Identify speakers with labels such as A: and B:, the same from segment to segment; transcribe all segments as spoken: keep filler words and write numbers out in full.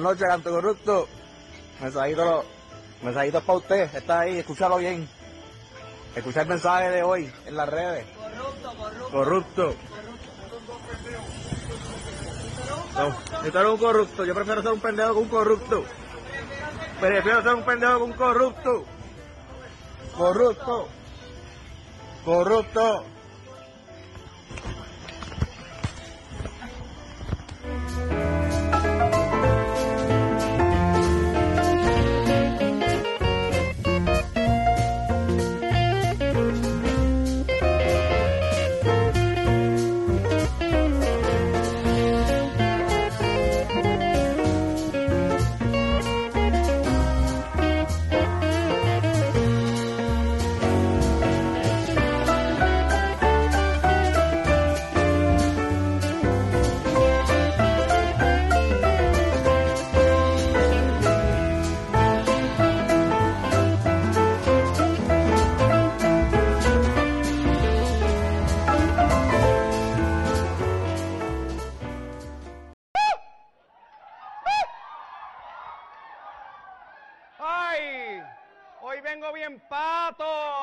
A: noches, canto corrupto. Mensajito, mensajitos para usted. Está ahí, escúchalo bien. Escucha el mensaje de hoy en las redes. Corrupto, corrupto. Corrupto. No, yo soy un corrupto. Yo prefiero ser un pendejo que un corrupto. Prefiero ser un pendejo que un corrupto. Corrupto. Corrupto.
B: ¡Ay! Hoy vengo bien pato.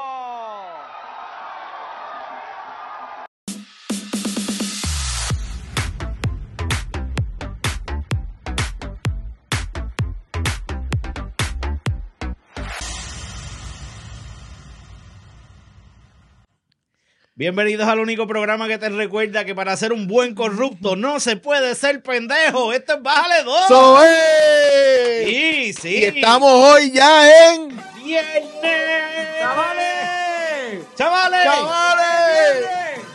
C: Bienvenidos al único programa que te recuerda que para ser un buen corrupto no se puede ser pendejo. Esto es Bájale dos.
D: ¡Eso es!
C: Sí, sí.
D: Y estamos hoy ya en...
C: ¡Viernes!
D: ¡Chavales!
C: ¡Chavales!
D: ¡Chavales!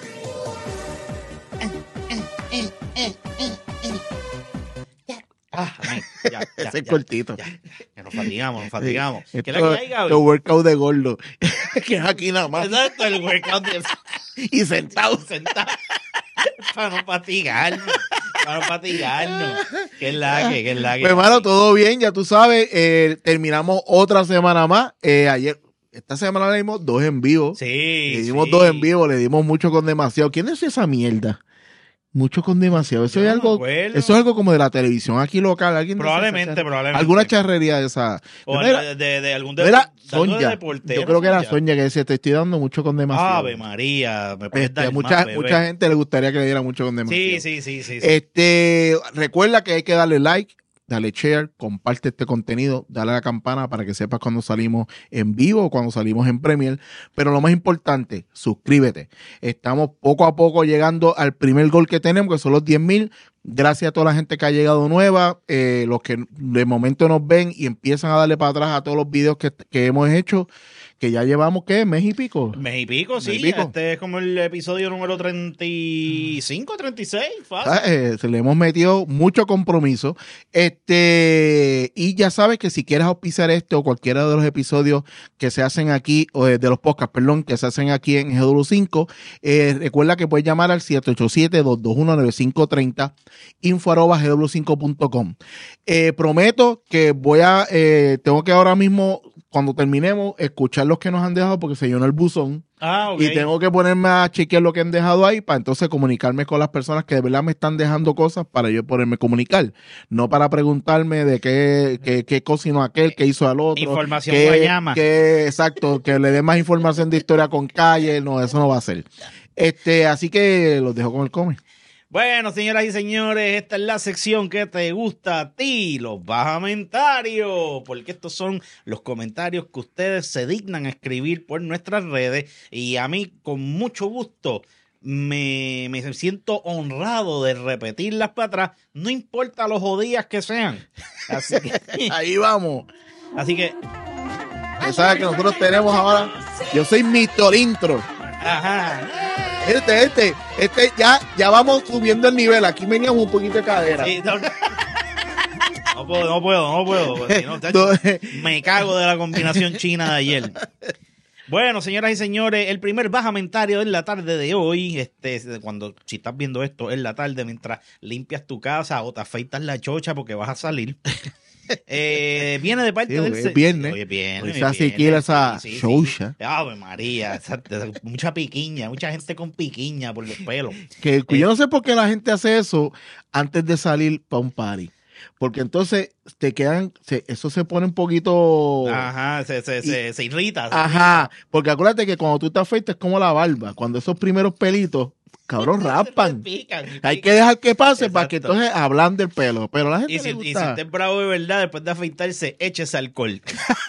C: Ah, ay, ya, ya,
D: Ese es
C: ya,
D: cortito.
C: ya, ya, que nos fatigamos, nos fatigamos.
D: Sí.
C: ¿Qué es la que hay,
D: Esto
C: Gaby?
D: es workout de gordo. Que es aquí nada más.
C: Exacto, el workout de...
D: Y sentado.
C: sentado. Para no fatigarnos. Para no fatigarnos. ¿Qué es la que? ¿Qué es la que?
D: Pues, hermano, todo bien, ya tú sabes. Eh, terminamos otra semana más. Eh, ayer, esta semana le dimos dos en vivo.
C: Sí.
D: Le dimos
C: sí.
D: dos en vivo, le dimos mucho con demasiado. ¿Quién es esa mierda? Mucho con demasiado. Eso
C: Yo
D: es
C: no me
D: algo,
C: acuerdo.
D: eso es algo como de la televisión aquí local. ¿Alguien de esa
C: Probablemente,
D: charre-
C: probablemente.
D: Alguna charrería de esa.
C: O
D: No
C: de,
D: era,
C: de, de, de algún
D: no era
C: algo de
D: Sonia.
C: deportero,
D: Yo creo que era
C: Sonia.
D: Sonia que decía, te estoy dando mucho con demasiado.
C: Ave María, me puedes
D: Este,
C: dar
D: mucha,
C: más, bebé.
D: mucha gente le gustaría que le diera mucho con demasiado.
C: Sí, sí, sí, sí. sí.
D: Este, recuerda que hay que darle like, dale share, comparte este contenido, dale a la campana para que sepas cuando salimos en vivo o cuando salimos en Premier. Pero lo más importante, suscríbete. Estamos poco a poco llegando al primer gol que tenemos, que son los diez mil. Gracias a toda la gente que ha llegado nueva, eh, los que de momento nos ven y empiezan a darle para atrás a todos los videos que, que hemos hecho, que ya llevamos, ¿qué? ¿Mes y pico?
C: Mes y pico, sí.
D: Mes y pico.
C: Este es como el episodio número treinta y cinco, treinta y seis. Fácil.
D: Ah, eh, se le hemos metido mucho compromiso. Este, y ya sabes que si quieres auspiciar este o cualquiera de los episodios que se hacen aquí, o de, de los podcasts, perdón, que se hacen aquí en G W cinco, eh, recuerda que puedes llamar al siete ocho siete, dos dos uno, nueve cinco tres cero, info arroba g w cinco punto com. Eh, prometo que voy a, eh, tengo que ahora mismo, cuando terminemos, escuchar los que nos han dejado porque se llenó el buzón.
C: Ah, ok.
D: Y tengo que ponerme a chequear lo que han dejado ahí para entonces comunicarme con las personas que de verdad me están dejando cosas para yo poderme comunicar. No para preguntarme de qué, qué, qué cocinó aquel, qué hizo al otro.
C: Información
D: qué,
C: guayama.
D: qué- exacto, que le dé más información de historia con calle. No, eso no va a ser. Este, así que los dejo con el come.
C: Bueno, señoras y señores, esta es la sección que te gusta a ti, los bajamentarios, porque estos son los comentarios que ustedes se dignan a escribir por nuestras redes y a mí con mucho gusto me, me siento honrado de repetirlas para atrás, no importa los jodidas que sean. Así que,
D: Ahí vamos.
C: así que
D: Tú sabes que nosotros tenemos ahora. Yo soy mister Intro.
C: ajá.
D: Este, este, este, ya, ya vamos subiendo el nivel. Aquí veníamos un poquito de cadera.
C: Sí, no, no puedo, no puedo, no puedo. porque si no, tacho,
D: Entonces,
C: me cago de la combinación china de ayer. Bueno, señoras y señores, el primer bajamentario en la tarde de hoy, este, cuando si estás viendo esto en la tarde mientras limpias tu casa o te afeitas la chocha porque vas a salir, eh, viene de parte
D: Sí,
C: del...
D: hoy es
C: se-
D: viernes.
C: Hoy es viernes,
D: Hoy
C: hoy
D: se
C: es
D: hace aquí
C: viernes,
D: esa
C: sí, sí,
D: chocha.
C: sí. Ave María, esa- mucha piquiña, mucha gente con piquiña por los pelos.
D: que, que yo no sé por qué la gente hace eso antes de salir para un party. porque entonces te quedan, se, eso se pone un poquito...
C: Ajá, se, se,
D: y-
C: se, se irrita. se
D: Ajá, porque acuérdate que cuando tú te afeitas es como la barba, cuando esos primeros pelitos, cabrón,
C: irrita.
D: raspan.
C: Pican, y
D: Hay
C: pican.
D: que dejar que pase para que
C: Exacto.
D: entonces ablande el pelo, pero a la gente
C: Y si,
D: le
C: y si
D: gusta.
C: usted es bravo de verdad, después de afeitarse, échese alcohol.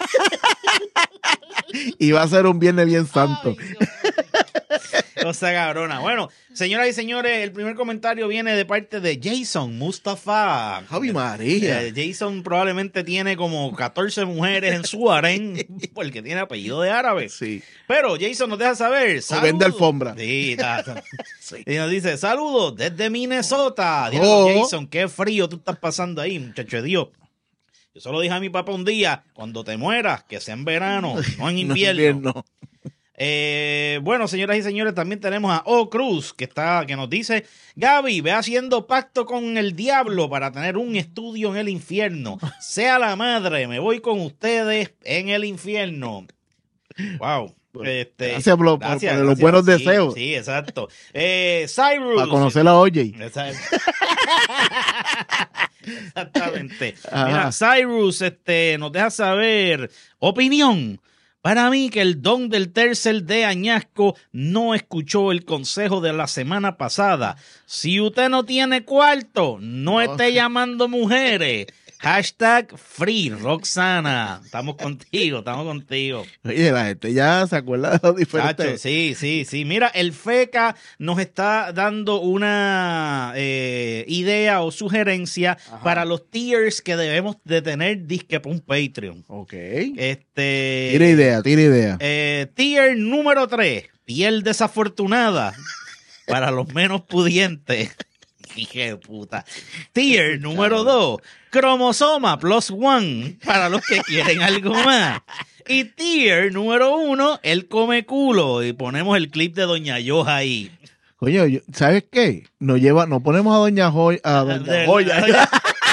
D: Y va a ser un viernes bien santo.
C: Ay, Dios. Cosa cabrona. Bueno, señoras y señores, el primer comentario viene de parte de Jason Mustafa.
D: Javi María.
C: Eh, Jason probablemente tiene como catorce mujeres en su harén porque tiene apellido de árabe.
D: Sí.
C: Pero Jason nos deja saber.
D: O
C: saludos.
D: vende alfombra.
C: Sí, está, está.
D: Sí.
C: Y nos dice, saludos desde Minnesota.
D: Oh.
C: Diablo, Jason, qué frío tú estás pasando ahí, muchacho de Dios. Yo solo dije a mi papá un día, cuando te mueras, que sea en verano, no en invierno.
D: No, invierno.
C: Eh, bueno, señoras y señores, también tenemos a O Cruz, que está, que nos dice, Gaby, ve haciendo pacto con el diablo para tener un estudio en el infierno. Sea la madre, me voy con ustedes en el infierno. Wow. Este,
D: Gracias por, por-
C: gracias,
D: por los
C: gracias.
D: buenos
C: Sí,
D: deseos.
C: Sí, exacto. Eh, Cyrus.
D: Para conocer a Oye.
C: Exact- Exactamente.
D: Ajá.
C: Mira, Cyrus este, nos deja saber, opinión. Para mí que el don del tercer de Añasco no escuchó el consejo de la semana pasada. Si usted no tiene cuarto, no,
D: No.
C: esté llamando mujeres. Hashtag Free Roxana. Estamos contigo, estamos contigo.
D: Oye, la gente ya se acuerda de los
C: Chacho,
D: diferentes.
C: sí, sí, sí. Mira, el FECA nos está dando una eh, idea o sugerencia
D: Ajá.
C: para los tiers que debemos de tener disque para un Patreon.
D: Ok.
C: Este,
D: Tira idea, tira idea.
C: eh, tier número tres, piel desafortunada para los menos pudientes. Hija de puta. Tier número dos, cromosoma plus one para los que quieren algo más. Y tier número uno, el come culo. Y ponemos el clip de Doña Yoja ahí.
D: Coño, yo- ¿sabes qué? Nos lleva, nos ponemos a Doña Joya, a Doña
C: De-
D: Joya.
C: Doña-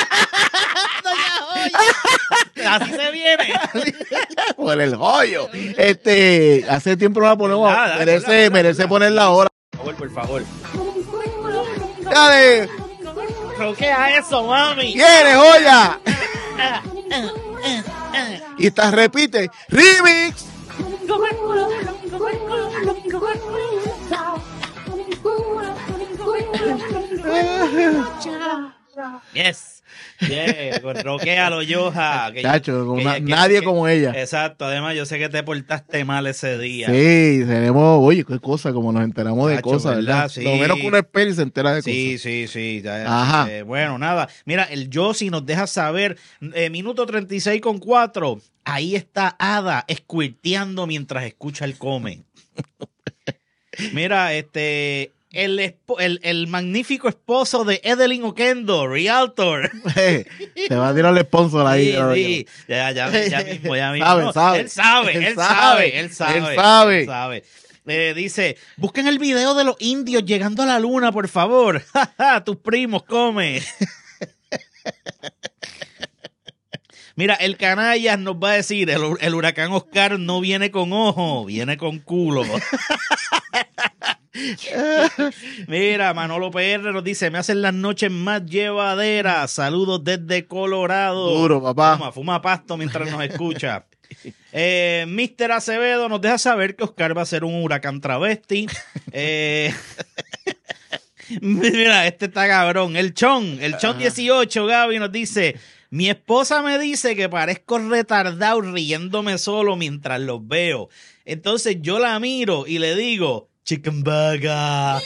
C: Doña Joya. Así se viene.
D: por el joyo. Este, hace tiempo no la ponemos.
C: Nada,
D: merece,
C: ponla, ponla,
D: merece
C: ponla.
D: ponerla ahora.
C: Por favor, por favor.
D: Dale,
C: Roquea eso, mami.
D: viene joya. Y esta repite, remix.
C: Yes. Yeah, con roquealo, Yoja. Que yo-
D: Chacho, como
C: que-
D: na-
C: que-
D: nadie
C: que-
D: como ella.
C: Exacto, además yo sé que te portaste mal ese día.
D: Sí, tenemos, oye, qué cosa, como nos enteramos de
C: Chacho,
D: cosas,
C: ¿verdad?
D: ¿verdad?
C: Sí.
D: Lo menos que uno espera y se entera de
C: Sí,
D: cosas.
C: sí, sí. ya,
D: Ajá.
C: eh, bueno, nada. Mira, el Yossi nos deja saber, eh, minuto treinta y seis con cuatro. Ahí está Ada squirteando mientras escucha el come. Mira, este, el, espo- el, el magnífico esposo de Edelyn Oquendo, Realtor.
D: Te va a tirar el sponsor ahí.
C: Sí,
D: ¿no?
C: sí. Ya, ya, ya mismo, ya mismo.
D: Sabe,
C: No,
D: sabe.
C: Él sabe, él,
D: Él
C: sabe,
D: sabe,
C: él sabe.
D: él sabe.
C: él sabe. Eh, dice, busquen el video de los indios llegando a la luna, por favor. Ja, ja, tus primos, come. Mira, el Canallas nos va a decir, el, el huracán Oscar no viene con ojo, viene con culo. Mira, Manolo P R nos dice, me hacen las noches más llevaderas. Saludos desde Colorado.
D: Duro, papá.
C: Fuma, fuma pasto mientras nos escucha. Eh, mister Acevedo nos deja saber que Oscar va a ser un huracán travesti. Eh, mira, este está cabrón. El Chon, el Chon dieciocho, Gaby, nos dice, mi esposa me dice que parezco retardado riéndome solo mientras los veo. Entonces yo la miro y le digo, chicken burger.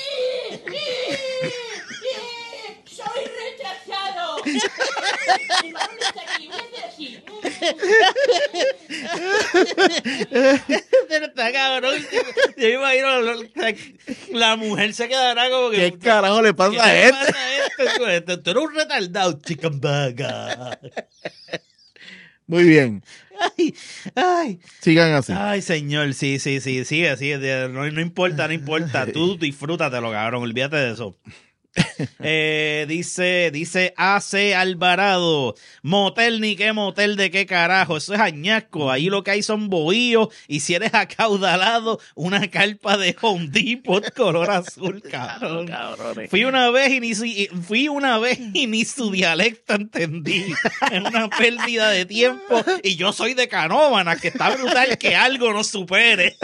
E: ¡Soy rechazado! Mi mano está aquí, voy a hacer así.
C: Pero está cabrón. Yo me imagino la, la- la mujer se quedará como que.
D: ¿Qué carajo le
C: ¿qué
D: pasa a
C: le
D: este?
C: pasa a este? Tú- Tú eres un retardado, chicken burger.
D: Muy bien.
C: Ay, ay,
D: Sigan así.
C: ay, señor, sí, sí, sí, sigue, sigue, no, no importa, no importa, tú disfrútatelo, cabrón, olvídate de eso. Eh, dice, dice A C Alvarado, motel ni qué motel de qué carajo, eso es añasco, ahí lo que hay son bohíos y si eres acaudalado, una carpa de Home Depot color azul, cabrón. Fui una vez y ni si, fui una vez y ni su dialecto entendí. Es una pérdida de tiempo y yo soy de Canóvanas, que está brutal que algo nos supere.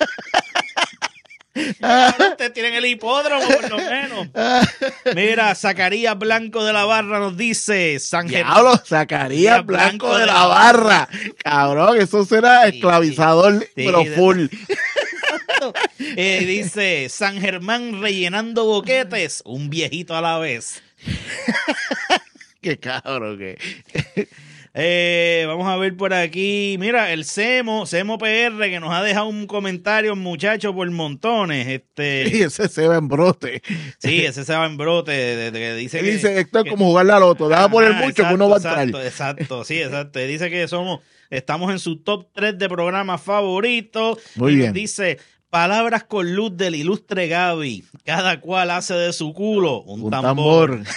C: Ahora ustedes tienen el hipódromo, por lo menos. Mira, Zacarías Blanco de la Barra nos dice: San Germán.
D: Diablo, Zacarías Blanco de la Barra. Cabrón, eso será
C: Sí,
D: esclavizador,
C: sí,
D: pero
C: de-
D: full.
C: Eh, dice: San Germán rellenando boquetes, un viejito a la vez.
D: Qué cabrón que.
C: Eh, vamos a ver por aquí. Mira, el Semo, Semo P R, que nos ha dejado un comentario, muchacho, por montones.
D: Y
C: Este,
D: ese se va en brote.
C: sí, ese se va en brote. De, de- que dice
D: Él
C: que,
D: dice, esto es
C: que-
D: como jugar la loto. Deja poner
C: Ajá,
D: mucho que
C: exacto,
D: uno va a entrar.
C: Exacto, exacto, sí, exacto. Dice que somos, estamos en su top tres de programas favoritos.
D: Muy
C: y nos
D: bien.
C: dice: palabras con luz del ilustre Gaby. Cada cual hace de su culo un,
D: Un
C: tambor.
D: tambor.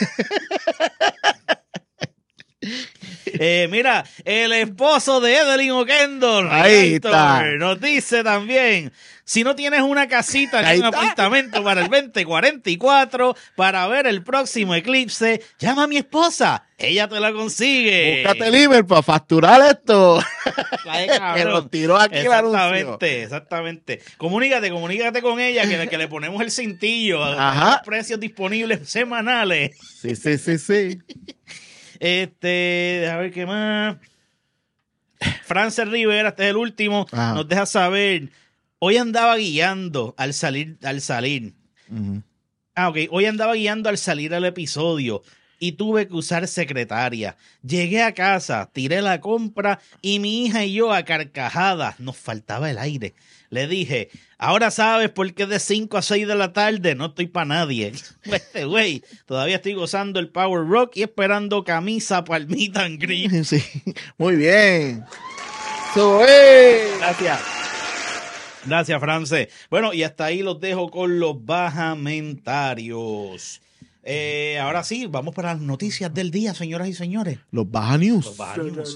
C: Eh, mira, el esposo de Evelyn Oquendo,
D: Ahí
C: Ricardo,
D: está.
C: nos dice también: si no tienes una casita ni
D: Ahí
C: un
D: está.
C: apartamento para el veinte cuarenta y cuatro para ver el próximo eclipse, llama a mi esposa, ella te la consigue.
D: Búscate el email para facturar esto.
C: Ay,
D: Que
C: cabrón.
D: nos tiró aquí el anuncio.
C: Exactamente, exactamente. Comunícate, comunícate con ella, que, que le ponemos el cintillo a
D: Ajá.
C: los precios disponibles semanales.
D: Sí, sí, sí, sí.
C: Este, a ver qué más. Frances Rivera, este es el último,
D: Ajá.
C: nos deja saber: hoy andaba guiando al salir, al salir.
D: Ujú.
C: Ah, ok, hoy andaba guiando al salir al episodio y tuve que usar secretaria. Llegué a casa, tiré la compra y mi hija y yo a carcajadas, nos faltaba el aire. Le dije: ahora sabes por qué de cinco a seis de la tarde no estoy para nadie. Este güey, todavía estoy gozando el Power Rock y esperando camisa para el meet and greet.
D: Sí. Muy bien. Eso es.
C: Gracias. Gracias, France. Bueno, y hasta ahí los dejo con los bajamentarios. Eh, ahora sí, vamos para las noticias del día, señoras y señores.
D: Los Baja News.
C: Los Baja News.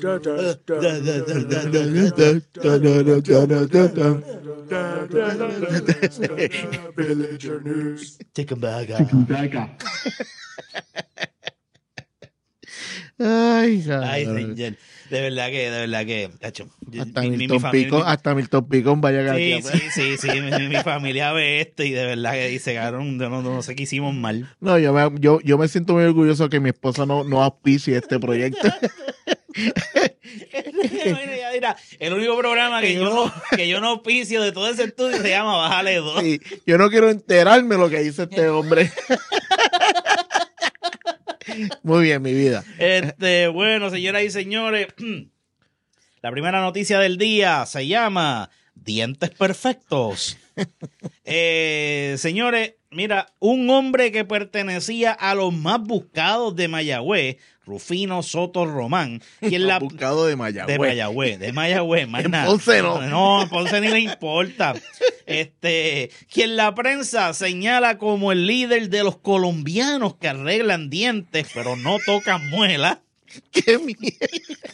C: Chicken burger.
D: Ay,
C: Ay,
D: cabrón.
C: señor. De verdad que, de verdad que, cacho,
D: Hasta
C: mi- mi- mi
D: Milton
C: familia-
D: Picón, hasta Milton Picón vaya a
C: Sí,
D: ganar.
C: sí, sí, sí, mi, mi familia ve esto y de verdad que dice: cabrón, no, no, no sé qué hicimos mal.
D: No, yo me, yo, yo me siento muy orgulloso que mi esposa no, no auspicie este proyecto.
C: Mira, mira, el único programa que yo no, que yo no auspicio de todo ese estudio se llama Bájale dos.
D: Sí, yo no quiero enterarme lo que dice este hombre. Muy bien, mi vida.
C: Este, bueno, señoras y señores, la primera noticia del día se llama Dientes Perfectos. Eh, señores, mira, un hombre que pertenecía a los más buscados de Mayagüez, Rufino Soto Román, quien la
D: Buscado de Mayagüez.
C: de Mayagüez, de Mayagüez, más
D: En
C: nada.
D: Ponce no.
C: No, en Ponce ni le importa. Este, quien la prensa señala como el líder de los colombianos que arreglan dientes, pero no tocan muelas.
D: ¡Qué mierda!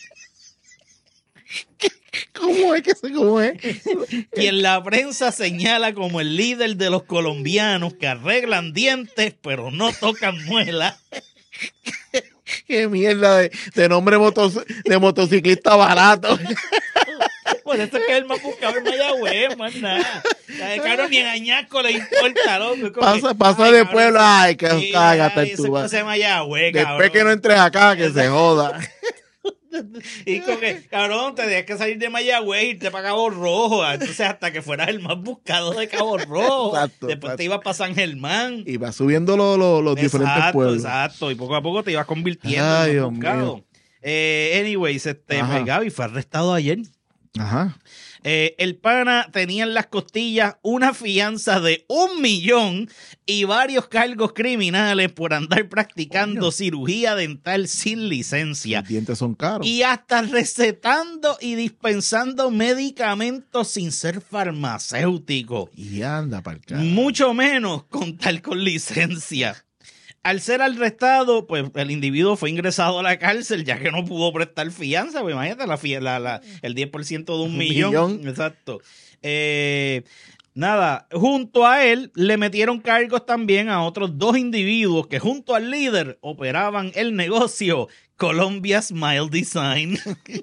D: ¿Qué- ¿Cómo es que se cómo es?
C: Quien la prensa señala como el líder de los colombianos que arreglan dientes, pero no tocan muelas.
D: ¡Qué mierda de, de nombre motos- de motociclista barato!
C: Por eso es que es el más buscado en Mayagüez, más nada. Ay, cabrón, ni en Añasco le importa, loco. Es como
D: Pasa,
C: que,
D: pasa
C: ay,
D: de
C: cabrón,
D: pueblo. Ay, que
C: sí,
D: cágate
C: ay,
D: tú.
C: eso
D: va.
C: es cosa de Mayagüez, cabrón.
D: Después que no entres acá, que se joda.
C: Y como que, cabrón, te tenías que salir de Mayagüez y irte para Cabo Rojo. Entonces, hasta que fueras el más buscado de Cabo Rojo.
D: Exacto,
C: Después
D: exacto.
C: te ibas para San Germán.
D: Y va subiendo lo- lo- los diferentes
C: Exacto,
D: pueblos.
C: exacto. Y poco a poco te ibas convirtiendo
D: Ay,
C: en
D: Dios
C: más buscado.
D: mío.
C: Eh, anyways, este,
D: Ajá.
C: pues, Gaby fue arrestado ayer.
D: Ajá.
C: Eh, el pana tenía en las costillas una fianza de un millón y varios cargos criminales por andar practicando
D: Coño.
C: cirugía dental sin licencia.
D: Los dientes son caros.
C: Y hasta recetando y dispensando medicamentos sin ser farmacéutico.
D: Y anda para el carajo.
C: Mucho menos contar con licencia. Al ser arrestado, pues el individuo fue ingresado a la cárcel ya que no pudo prestar fianza. Pues imagínate, la, fi- la, la, el diez por ciento de un,
D: Un
C: millón.
D: millón.
C: Exacto. Eh, nada, junto a él le metieron cargos también a otros dos individuos que junto al líder operaban el negocio Columbia Smile Design.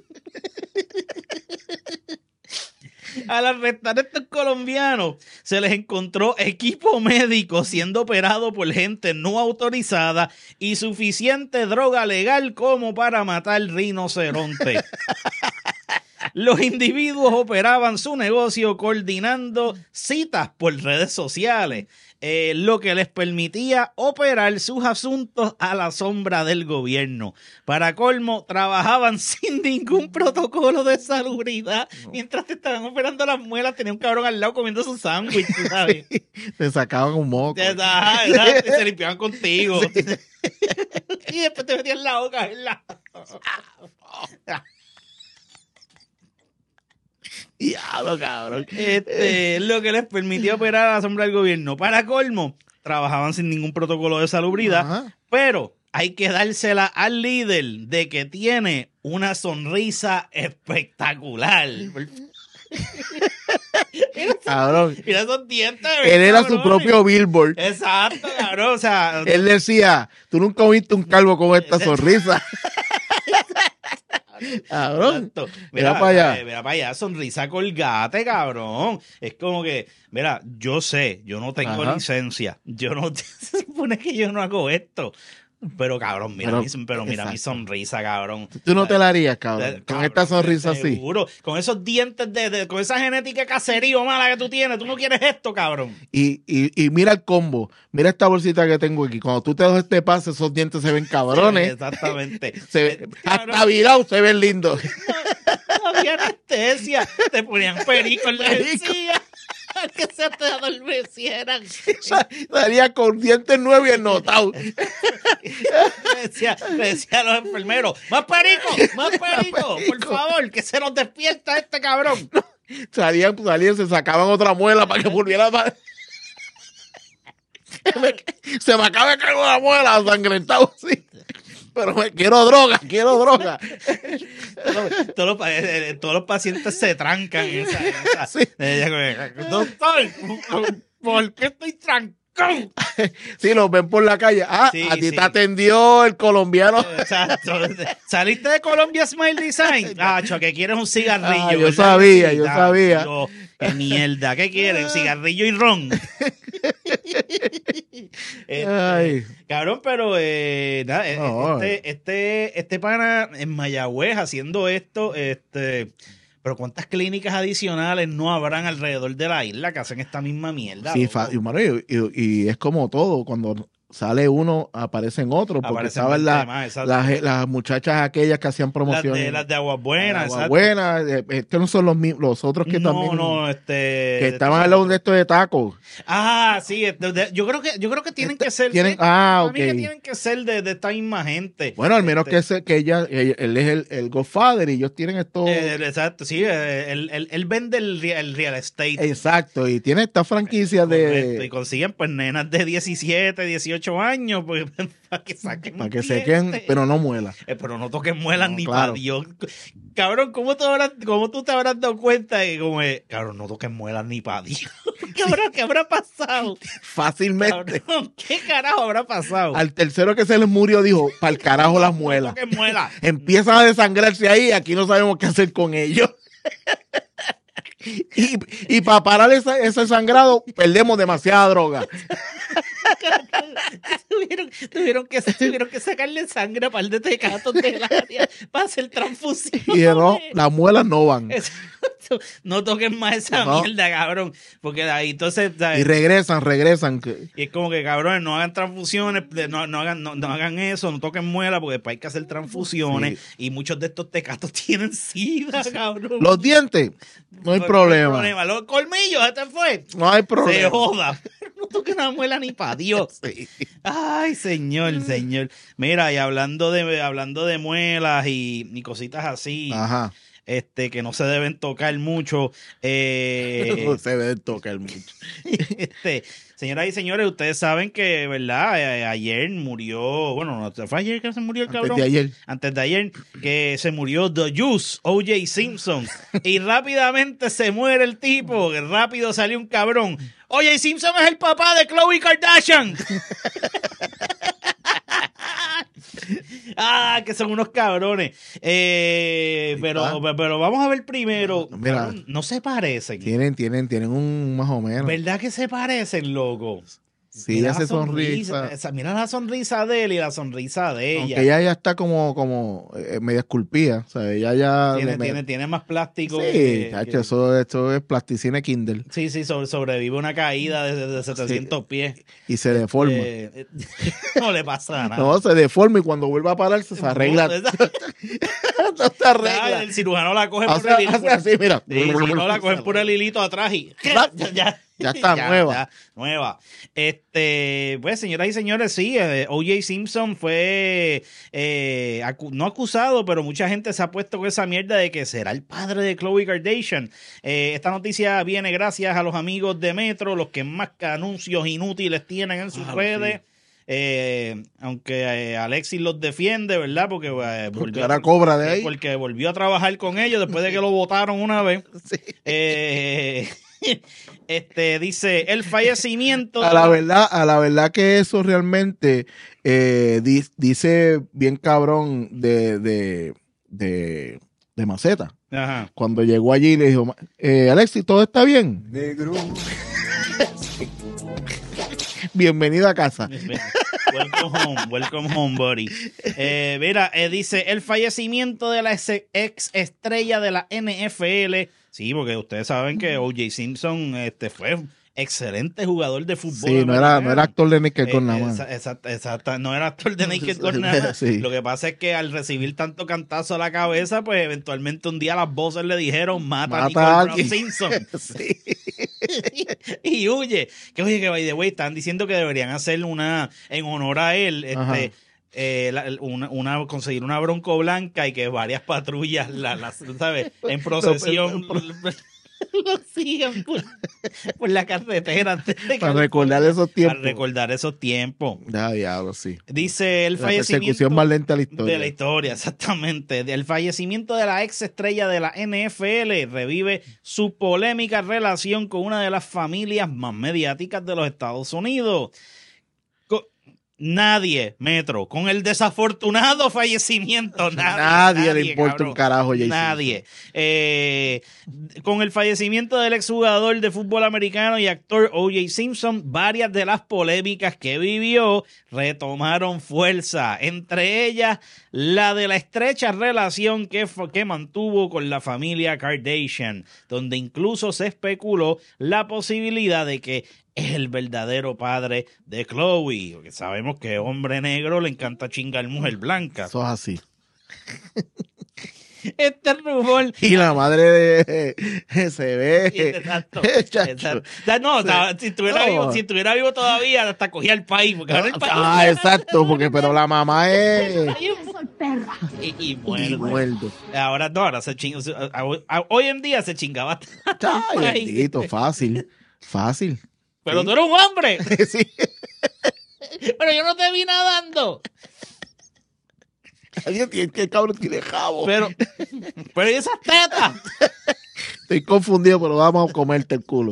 C: Al arrestar a estos colombianos, se les encontró equipo médico siendo operado por gente no autorizada y suficiente droga legal como para matar rinoceronte. Los individuos operaban su negocio coordinando citas por redes sociales, eh, lo que les permitía operar sus asuntos a la sombra del gobierno. Para colmo, trabajaban sin ningún protocolo de salubridad. Mientras te estaban operando las muelas, tenía un cabrón al lado comiendo su sándwich, ¿tú sabes?
D: Te sacaban un moco.
C: Ajá, exacto, y se limpiaban contigo. Y después te metían la boca en la...
D: Diablo, cabrón.
C: Este, lo que les permitió operar a la sombra del gobierno. Para colmo, trabajaban sin ningún protocolo de salubridad,
D: Ajá.
C: pero hay que dársela al líder de que tiene una sonrisa espectacular.
D: Cabrón.
C: Mira esos dientes.
D: Él era su
C: cabrón.
D: propio Billboard.
C: Exacto, cabrón. O sea,
D: Él decía, tú nunca viste un calvo con esta sonrisa. Cabrón.
C: exacto.
D: Mira
C: Mira,
D: para allá.
C: eh, Mira para allá, sonrisa colgate, cabrón. Es como que, mira, yo sé, yo no tengo
D: Ajá.
C: licencia. Yo no, se supone que yo no hago esto. Pero, cabrón, mira,
D: Pero,
C: mi, pero mira mi
D: exacto.
C: sonrisa, cabrón.
D: Tú no te la harías,
C: Eh,
D: cabrón. Con
C: cabrón,
D: esta sonrisa así.
C: seguro. Con esos dientes, de, de- con esa genética caserío mala que tú tienes. Tú no quieres esto, cabrón.
D: Y, y, y mira el combo. Mira esta bolsita que tengo aquí. Cuando tú te das este pase, esos dientes se ven cabrones.
C: Exactamente.
D: Se
C: Eh,
D: ve-
C: cabrón,
D: hasta virados se ven lindos.
C: no había anestesia. Te ponían perico en la
D: Perico.
C: encía. Para que se te adormecieran.
D: Salía con dientes nuevos y ennotados.
C: Le decía, le decía a los enfermeros, más perico, más perico, por favor, que se nos despierta este cabrón.
D: Salían, salían, se sacaban otra muela para que volviera a... Se me acaba de caer una muela, sangrentado así. Pero me, quiero droga, quiero droga.
C: Todos, todos los, pa- eh, eh, todos los pacientes se trancan. En esa, en esa-
D: Sí.
C: Ella como, doctor, ¿por qué estoy trancado?
D: Sí, los ven por la calle. Ah,
C: Sí,
D: a ti
C: sí.
D: te atendió el colombiano.
C: Exacto. Saliste de Colombia Smile Design. Ah, cho, que quieres un cigarrillo.
D: Ah, yo
C: ¿verdad?
D: sabía, yo
C: Ah,
D: sabía.
C: yo, qué mierda, ¿qué quieres? ¿Un cigarrillo y ron? Este,
D: Ay.
C: Cabrón, pero eh, nada, eh,
D: No,
C: este, este, este pana en Mayagüez haciendo esto, este, pero ¿cuántas clínicas adicionales no habrán alrededor de la isla que hacen esta misma mierda?
D: Sí,
C: loco?
D: fa- y, mano, y- y- y es como todo, cuando sale uno, aparecen otros, porque
C: Aparecen
D: estaban
C: veinte
D: las,
C: más, exacto.
D: las, las muchachas aquellas que hacían
C: Las
D: promociones.
C: de, las de Aguas Buenas,
D: Agua
C: exacto.
D: Buena, eh, estos no son los mismos, los otros que
C: no,
D: también
C: no, este...
D: que estaban al lado de estos de tacos.
C: Ah, sí, este, de- yo creo que yo creo que tienen que ser
D: tienen-
C: sí,
D: ah,
C: para mí que
D: ok.
C: tienen que ser de, de esta misma gente.
D: Bueno, al menos
C: Este,
D: que, se, que ella, ella- él es el, el Godfather y ellos tienen esto.
C: eh, exacto, sí, eh, él, él- él vende el, rea- el real estate.
D: Exacto, y tiene esta franquicia
C: Correcto, y
D: de
C: consiguen pues nenas de diecisiete, dieciocho años pues, para que saquen
D: para
C: un
D: que se
C: diente.
D: queden, pero no muela.
C: Eh, pero no toquen muelas
D: No,
C: ni
D: claro.
C: para Dios. Cabrón, ¿cómo, te habrás- ¿cómo tú te habrás dado cuenta de que como es, cabrón, no toquen muelas ni para Dios? Cabrón, ¿qué habrá pasado?
D: Fácilmente.
C: Cabrón, ¿qué carajo habrá pasado?
D: Al tercero que se les murió dijo, para el carajo las muelas.
C: No toquen muelas.
D: Empiezan a desangrarse ahí y aquí no sabemos qué hacer con ellos. y y para parar ese, ese sangrado, perdemos demasiada droga.
C: tuvieron, tuvieron, que, tuvieron que sacarle sangre a par de tecatos del área para hacer transfusión.
D: Y no, las muelas no van.
C: Exacto. No toquen más esa
D: No.
C: mierda, cabrón. Porque de ahí entonces... ¿sabes?
D: Y regresan, regresan. que-
C: Y es como que, cabrones, no hagan transfusiones, de- no, no hagan, no, no hagan eso, no toquen muela, porque después hay que hacer transfusiones. Y muchos de estos tecatos tienen sida, cabrón.
D: Los dientes, no hay
C: No
D: problema.
C: Los colmillos, este fue.
D: No hay
C: Se
D: problema.
C: joda. No toquen una muela ni para Dios.
D: Sí.
C: Ay, señor, señor. Mira, y hablando de, hablando de muelas y, y cositas así.
D: Ajá.
C: este, que no se deben tocar mucho. Eh,
D: No se debe tocar mucho.
C: este, señoras y señores, ustedes saben que, ¿verdad? Eh, ayer murió, bueno, no fue ayer que se murió el cabrón.
D: Antes de ayer.
C: Antes de ayer, que se murió The Juice, O J Simpson. Y rápidamente se muere el tipo, que rápido salió un cabrón. O J Simpson es el papá de Khloe Kardashian. Ah, que son unos cabrones. Eh, pero, pero vamos a ver primero.
D: Mira.
C: Cabrón, no se parecen.
D: Tienen, tienen, tienen un más o menos.
C: ¿Verdad que se parecen, loco?
D: Sí,
C: Mira
D: esa
C: la
D: sonrisa.
C: esa- mira la sonrisa de él y la sonrisa de ella.
D: Aunque ella ya está como, como eh, media esculpida. O sea, ella ya.
C: tiene,
D: le-
C: tiene, tiene más plástico.
D: Sí,
C: que-
D: chacho,
C: que-
D: eso, eso es plasticina Kindle.
C: sí, sí, sobre- sobrevive una caída de, de setecientos pies.
D: Y se deforma.
C: Eh, eh, no le pasa nada.
D: No, se deforma y cuando vuelva a pararse se arregla. No se
C: Ya,
D: arregla.
C: el cirujano la coge por
D: Hace,
C: el hilito.
D: hace así, mira.
C: Sí, sí, no la cogen por el hilito atrás y
D: Ya-
C: ya, ya,
D: ya está nueva.
C: ya, nueva. Este, pues, señoras y señores, sí, eh, O J Simpson fue eh, acu- no acusado, pero mucha gente se ha puesto con esa mierda de que será el padre de Khloe Kardashian. Eh, esta noticia viene gracias a los amigos de Metro, los que más anuncios inútiles tienen en sus
D: Ah,
C: redes.
D: sí.
C: Eh, aunque eh, Alexis los defiende, ¿verdad? Porque, eh,
D: Porque
C: volvió-
D: ahora cobra de ahí.
C: porque volvió a trabajar con ellos después de que lo votaron una vez. Eh, este dice el fallecimiento.
D: A la verdad, a la verdad que eso realmente eh, di- dice bien cabrón de, de, de, de Maceta.
C: Ajá.
D: Cuando llegó allí le dijo, eh, Alexis, ¿todo está bien?
A: Negro.
D: Bienvenido a casa.
C: Welcome home, welcome home, buddy. Eh, mira, eh, dice el fallecimiento de la ex, ex estrella de la N F L. Sí, porque ustedes saben que O J Simpson este, fue excelente jugador de fútbol.
D: Sí, no era,
C: americano.
D: no era actor de Naked
C: Eh,
D: Gun nada más.
C: esa- exacta- exacta, no era actor de Naked Gun nada más.
D: Sí.
C: Lo que pasa es que al recibir tanto cantazo a la cabeza, pues eventualmente un día las voces le dijeron mata, a
D: Mata
C: Nicole
D: a
C: Brown
D: alguien.
C: Simpson.
D: Sí.
C: Y huye. Que oye, que by the way, están diciendo que deberían hacer una en honor a él,
D: Ajá.
C: este, eh, la- una, una- conseguir una bronco blanca y que varias patrullas, la, las, ¿sabes? En procesión lo sigan por, por la carretera antes de
D: Para
C: que-
D: recordar esos tiempos.
C: para recordar esos tiempos.
D: Ya, diablo, sí.
C: Dice el
D: La
C: fallecimiento
D: persecución más lenta de la historia.
C: de la historia, exactamente. El fallecimiento de la ex estrella de la N F L revive su polémica relación con una de las familias más mediáticas de los Estados Unidos. Co- Nadie, Metro, con el desafortunado fallecimiento. Nadie,
D: Nadie le importa
C: cabrón.
D: un carajo, Jason.
C: Nadie. Eh, con el fallecimiento del exjugador de fútbol americano y actor O J Simpson, varias de las polémicas que vivió retomaron fuerza. Entre ellas, la de la estrecha relación que, fue- que mantuvo con la familia Kardashian, donde incluso se especuló la posibilidad de que es el verdadero padre de Khloe, porque sabemos que hombre negro le encanta chingar mujer blanca.
D: Eso es así.
C: Este rumor.
D: Y la madre de se ve.
C: Exacto.
D: Chacho.
C: Exacto. No, estaba- si, estuviera
D: No.
C: vivo, si estuviera vivo todavía, hasta cogía el país. Porque ahora el país
D: Ah, exacto, porque pero la mamá es
C: y, y
D: y
C: muerde.
D: muerto.
C: Ahora no, ahora se chinga. se- a- a- Hoy en día se chingaba.
D: Ay,
C: Ay.
D: bendito, fácil. Fácil.
C: Pero tú eres un hombre.
D: Sí.
C: Pero yo no te vi nadando.
D: Alguien tiene- ¿Qué cabrón tiene jabo?
C: Pero, pero ¿y esas tetas?
D: Estoy confundido, pero vamos a comerte el culo.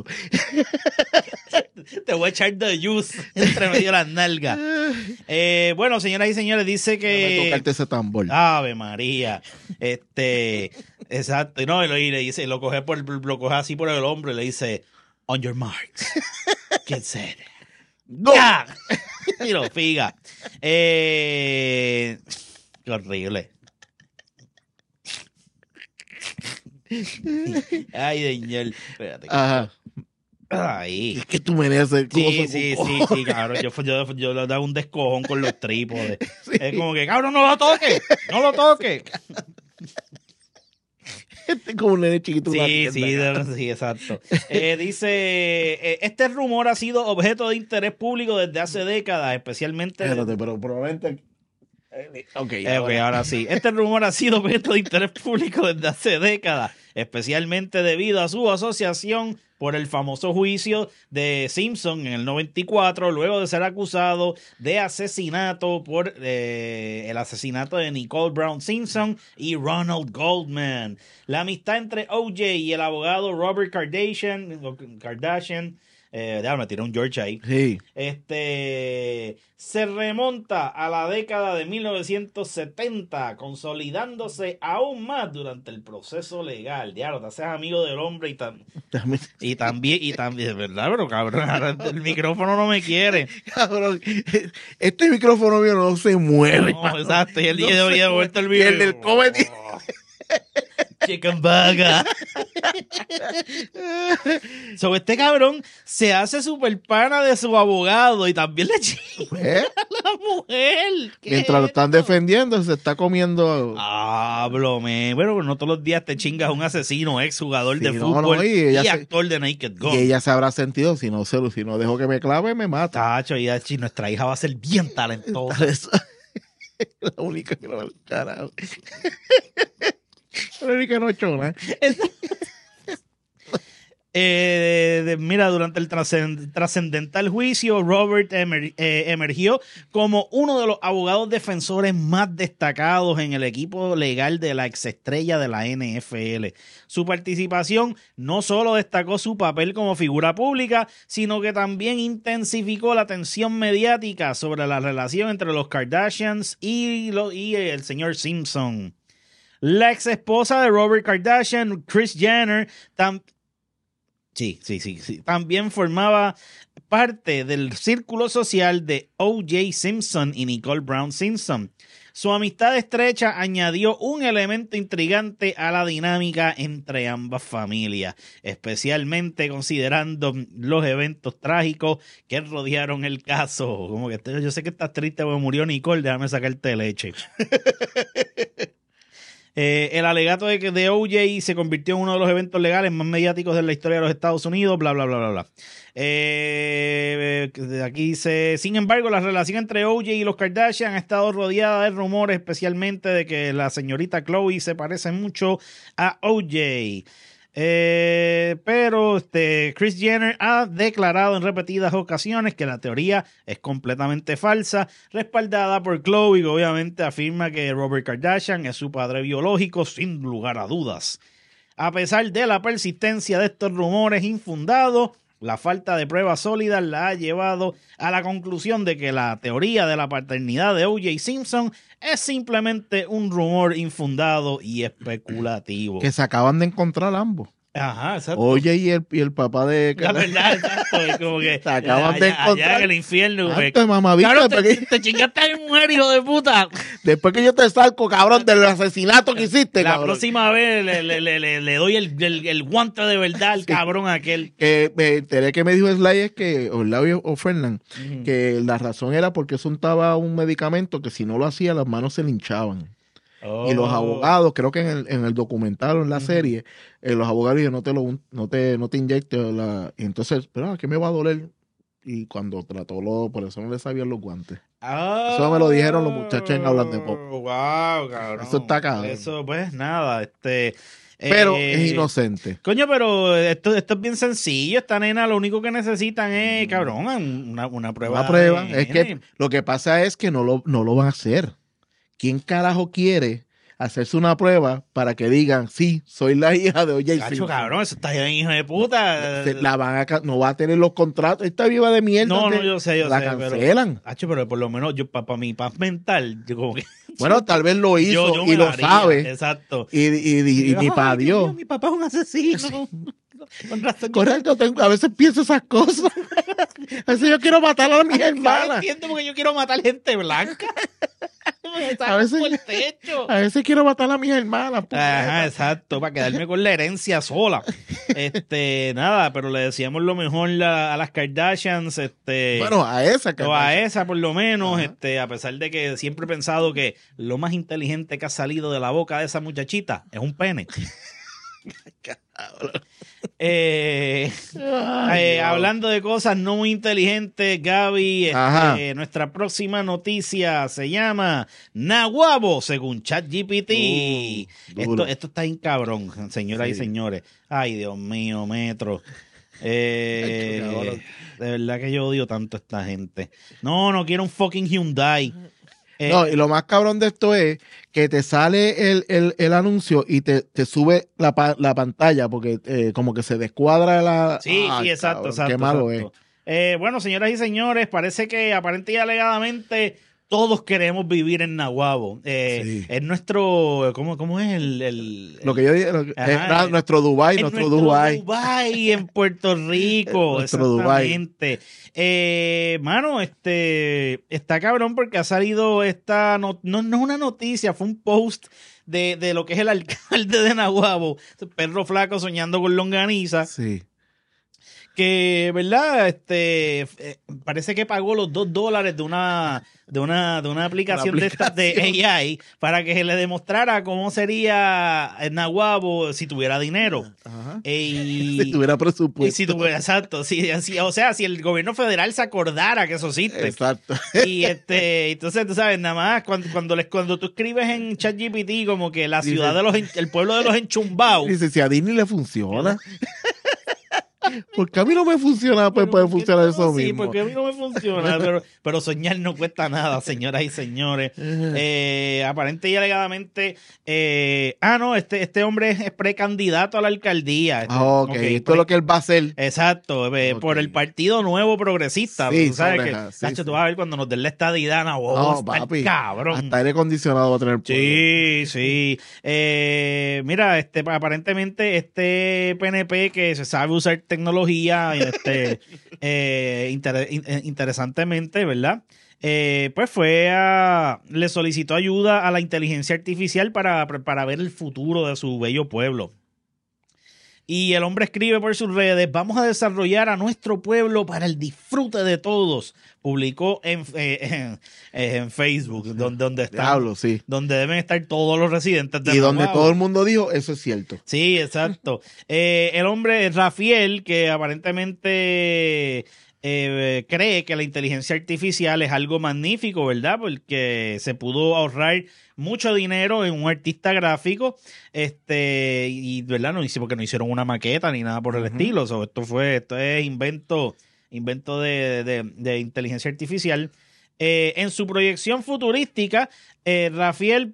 C: Te voy a echar de juice entre medio de las nalgas. Eh, bueno, señoras y señores, dice
D: Déjame
C: que.
D: tocarte ese tambor.
C: Ave María. Este. Exacto. Y no, y lo, y le dice, lo coge por lo coge así por el hombro y le dice, on your marks. Get set.
D: ¡Go!
C: ¡Ya! Y lo figa. Eh, qué horrible. Ay, señor. Espérate.
D: Ajá.
C: Ay.
D: Es que tú mereces el
C: Sí,
D: coso
C: sí,
D: con
C: sí,
D: cojones.
C: sí, cabrón. Yo, yo, yo le daba un descojón con los trípodes. Es como que, cabrón, no lo toques. No lo toques.
D: Este es como un nene chiquito. en una
C: Sí,
D: tienda.
C: sí, de- sí, exacto. Eh, dice, eh, este rumor ha sido objeto de interés público desde hace décadas, especialmente...
D: Espérate, pero probablemente Ok,
C: Eh, ok, ahora sí. Este rumor ha sido objeto de interés público desde hace décadas, especialmente debido a su asociación por el famoso juicio de Simpson en el noventa y cuatro, luego de ser acusado de asesinato por eh, el asesinato de Nicole Brown Simpson y Ronald Goldman. La amistad entre O J y el abogado Robert Kardashian, Kardashian eh, déjame me tiré un George ahí.
D: Sí.
C: Este se remonta a la década de mil novecientos setenta, consolidándose aún más durante el proceso legal. Diablo, te haces amigo del hombre y, tam y también, y también, de verdad, pero cabrón, ahora el micrófono no me quiere.
D: Cabrón, este micrófono mío no se mueve.
C: No, exacto, y el día de
D: No
C: hoy
D: se
C: ha vuelto el
D: mueve.
C: video.
D: Y el del comedy.
C: Chicken burger. So, este cabrón se hace super pana de su abogado y también le chinga
D: ¿Eh?
C: a la mujer. ¿Qué
D: Mientras lo
C: es
D: están
C: esto?
D: defendiendo, se está comiendo.
C: Háblame. Bueno, pero no todos los días te chingas a un asesino, ex jugador
D: Sí,
C: de
D: no,
C: fútbol
D: no, y
C: y,
D: ella se-
C: actor de Naked Gun.
D: Y ella se habrá sentido, si no, se, si no dejo que me clave, me mata.
C: Tacho, y así, nuestra hija va a ser bien talentosa.
D: Eso- La única que no carajo. La única no chona.
C: Eh, de- mira, durante el trascend- trascendental juicio, Robert emer- eh, emergió como uno de los abogados defensores más destacados en el equipo legal de la exestrella de la N F L. Su participación no solo destacó su papel como figura pública, sino que también intensificó la tensión mediática sobre la relación entre los Kardashians y, lo- y el señor Simpson. La ex esposa de Robert Kardashian, Kris Jenner, tam- Sí, sí, sí, sí. También formaba parte del círculo social de O J Simpson y Nicole Brown Simpson. Su amistad estrecha añadió un elemento intrigante a la dinámica entre ambas familias, especialmente considerando los eventos trágicos que rodearon el caso. Como que yo sé que estás triste porque murió Nicole, déjame sacarte leche. Eh, el alegato de que de O J se convirtió en uno de los eventos legales más mediáticos de la historia de los Estados Unidos, bla, bla, bla, bla, bla. Eh, eh, aquí dice, sin embargo, la relación entre O J y los Kardashian ha estado rodeada de rumores, especialmente de que la señorita Khloe se parece mucho a O J. Eh, pero este, Kris Jenner ha declarado en repetidas ocasiones que la teoría es completamente falsa, respaldada por Khloe, que obviamente afirma que Robert Kardashian es su padre biológico sin lugar a dudas. A pesar de la persistencia de estos rumores infundados, la falta de pruebas sólidas la ha llevado a la conclusión de que la teoría de la paternidad de O J Simpson es simplemente un rumor infundado y especulativo.
D: Que se acaban de encontrar ambos.
C: Ajá, exacto.
D: Oye, y el, y el papá de.
C: La verdad, exacto. Es como que
D: Se acaban de
C: allá,
D: encontrar.
C: allá en el infierno. güey.
D: Tanto de mamabicho,
C: Cabrón, te,
D: porque-
C: te chingaste a mi mujer, hijo de puta.
D: Después que yo te salgo, cabrón, del asesinato que hiciste,
C: La
D: cabrón.
C: próxima vez le, le, le, le, le doy el, el, el guante de verdad al cabrón aquel.
D: Que me enteré que me dijo Sly es que, Orlando o Fernán,
C: Ujú.
D: que la razón era porque eso untaba un medicamento que si no lo hacía, las manos se le hinchaban. Y los
C: Oh.
D: abogados, creo que en el, en el documental o en la
C: Ujú.
D: serie, eh, los abogados dijeron, no te lo un- no te, no te inyectes la. Y entonces, pero ¿a qué me va a doler? Y cuando trató lo, por eso no le sabían los guantes.
C: Ah,
D: Eso me lo dijeron los muchachos en Hablando de Pop.
C: Wow, cabrón.
D: Eso está cabrón.
C: Eso, pues nada, este.
D: Pero
C: eh,
D: es inocente.
C: Coño, pero esto, esto es bien sencillo. Esta nena lo único que necesitan es, cabrón, una, una prueba.
D: Una prueba.
C: de
D: Es que
C: N.
D: lo que pasa es que no lo, no lo van a hacer. ¿Quién carajo quiere hacerse una prueba para que digan, sí, soy la hija de O J
C: Cacho,
D: Simpson?
C: cabrón, eso está bien, hijo de puta.
D: Se- La van a, ca- no va a tener los contratos. Esta viva de mierda.
C: No, no,
D: de-
C: yo sé, yo
D: la
C: sé.
D: cancelan.
C: Pero, Hacho, pero por lo menos yo, para mi paz mental, yo como que.
D: Bueno, tal vez lo hizo
C: yo, yo me
D: y lo
C: haría,
D: sabe.
C: Exacto.
D: Y, y, y, y ni
C: Ay,
D: para
C: Dios mío,
D: Dios.
C: Mi papá es un asesino. Con razón. yo-
D: Correcto, tengo- a veces pienso esas cosas. A veces yo quiero matar a mis
C: Ahora
D: hermanas.
C: entiendo porque yo quiero matar gente blanca. Me
D: A
C: saco
D: veces-
C: por el techo.
D: A veces quiero matar a mis hermanas. puñeta.
C: Ajá, exacto, para quedarme con la herencia sola. Este, nada, pero le decíamos lo mejor a, a las Kardashians, este,
D: Bueno, a esa que
C: o a esa por lo menos,
D: Ajá.
C: este, a pesar de que siempre he pensado que lo más inteligente que ha salido de la boca de esa muchachita es un pene. Eh,
D: Ay,
C: eh,
D: Dios.
C: hablando de cosas no muy inteligentes, Gaby,
D: Ajá.
C: este, nuestra próxima noticia se llama Nahuabo, según ChatGPT.
D: Uh, duro.
C: esto, esto está bien cabrón, señoras y
D: Sí.
C: señores. Ay, Dios mío, Metro. Eh,
D: Ay, cabrón.
C: de verdad que yo odio tanto a esta gente. No, no quiero un fucking Hyundai. Eh,
D: No, y lo más cabrón de esto es que te sale el, el, el anuncio y te, te sube la, pa- la pantalla porque eh, como que se descuadra la...
C: Sí,
D: Ay,
C: sí, exacto,
D: cabrón,
C: exacto.
D: Qué malo
C: exacto.
D: es.
C: Eh, bueno, señoras y señores, parece que aparente y alegadamente todos queremos vivir en Nahuabo. Eh,
D: Sí.
C: Es nuestro, ¿cómo, cómo es el...? el-
D: Lo que yo dije, lo que-
C: Ajá,
D: es na-
C: eh,
D: nuestro Dubai,
C: en
D: nuestro Dubai.
C: Dubái, en Puerto Rico,
D: Nuestro Dubái.
C: exactamente. Eh, mano, este está cabrón porque ha salido esta, no, no, no es una noticia, fue un post de, de lo que es el alcalde de Nahuabo, perro flaco soñando con longaniza.
D: Sí.
C: Que, ¿verdad? Este, eh, parece que pagó los dos dólares de una, de una, de una aplicación,
D: Una
C: de estas de A I para que se le demostrara cómo sería el Nahuabo si tuviera dinero.
D: Ajá.
C: Eh, y,
D: Si tuviera
C: y
D: presupuesto.
C: si tuviera, exacto, sí, así, o sea, si el gobierno federal se acordara que eso existe.
D: Exacto.
C: Y este, entonces tú sabes, nada más cuando, cuando, les, cuando tú escribes en ChatGPT como que la
D: Dice-
C: ciudad de los, en- el pueblo de los enchumbados.
D: Dice, si a Disney le funciona. Porque a mí no me funciona, pues
C: Pero
D: puede
C: ¿por qué
D: funcionar
C: no?
D: eso
C: Sí,
D: mismo.
C: porque a mí no me funciona, pero, pero soñar no cuesta nada, señoras y señores. Eh, aparente y alegadamente, eh, ah, no, este, este hombre es precandidato a la alcaldía. Este,
D: Ah, ok,
C: ok,
D: esto
C: pre-
D: es lo que él va a hacer.
C: Exacto, eh,
D: Ok.
C: por el Partido Nuevo Progresista.
D: Sí,
C: tú sabes
D: sobre-
C: que,
D: ajá, sí,
C: Nacho,
D: sí.
C: tú vas a ver cuando nos den la estadidad, no,
D: No,
C: está el
D: papi.
C: cabrón.
D: Hasta aire acondicionado va a tener el pueblo.
C: Sí, sí. Eh, mira, este, aparentemente este P N P que se sabe usar tecnología, este, eh, inter- in- eh, interesantemente, ¿verdad? Eh, pues fue a, le solicitó ayuda a la inteligencia artificial para, para ver el futuro de su bello pueblo. Y el hombre escribe por sus redes, vamos a desarrollar a nuestro pueblo para el disfrute de todos. Publicó en, eh, en, en Facebook, donde, donde, están,
D: Diablo, sí.
C: donde deben estar todos los residentes de
D: Y donde
C: Nahuabo.
D: todo el mundo dijo, eso es cierto.
C: Sí, exacto. Eh, el hombre Rafael, que aparentemente eh, cree que la inteligencia artificial es algo magnífico, ¿verdad? Porque se pudo ahorrar mucho dinero en un artista gráfico, este, y verdad, no hice porque no hicieron una maqueta ni nada por el
D: Ujú.
C: estilo. So, esto fue, esto es invento, invento de, de- de inteligencia artificial. Eh, en su proyección futurística, eh, Rafael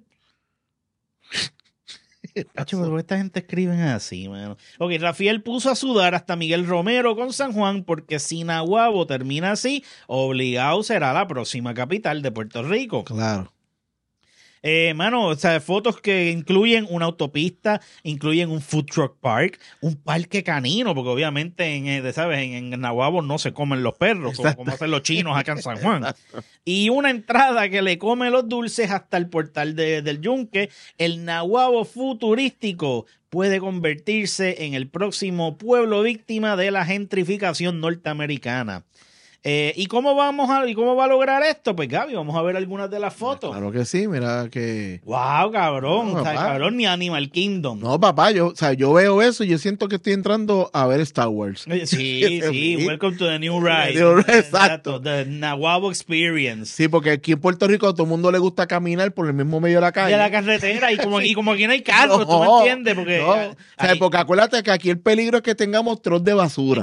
C: Hacho, pero esta gente escriben así, mano. Ok, Rafael puso a sudar hasta Miguel Romero con San Juan porque si Nahuabo termina así, obligado será la próxima capital de Puerto Rico.
D: Claro.
C: Eh, mano, o sea, fotos que incluyen una autopista, incluyen un food truck park, un parque canino, porque obviamente, en, eh, ¿sabes? En, en Nahuabo no se comen los perros, como,
D: Exacto.
C: como hacen los chinos acá en San Juan. Y una entrada que le come los dulces hasta el portal de- del Yunque. El Nahuabo futurístico puede convertirse en el próximo pueblo víctima de la gentrificación norteamericana. Eh, ¿Y cómo vamos a, y cómo va a lograr esto? Pues Gaby, vamos a ver algunas de las fotos.
D: Claro que sí, mira que...
C: Wow, cabrón,
D: No,
C: o sea,
D: papá.
C: cabrón, ni Animal Kingdom.
D: No, papá, yo, o sea, yo veo eso y yo siento que estoy entrando a ver Star Wars.
C: Eh, Sí,
D: Sí,
C: sí,
D: sí.
C: welcome to the new ride.
D: New ride, exacto.
C: The Nahuabo Experience.
D: Sí, porque aquí en Puerto Rico a todo el mundo le gusta caminar por el mismo medio de la calle.
C: De la carretera, y como, y como aquí no hay carros,
D: No,
C: ¿tú me entiendes? Porque
D: no.
C: ah,
D: O sea,
C: aquí-
D: porque acuérdate que aquí el peligro es que tengamos troz de basura.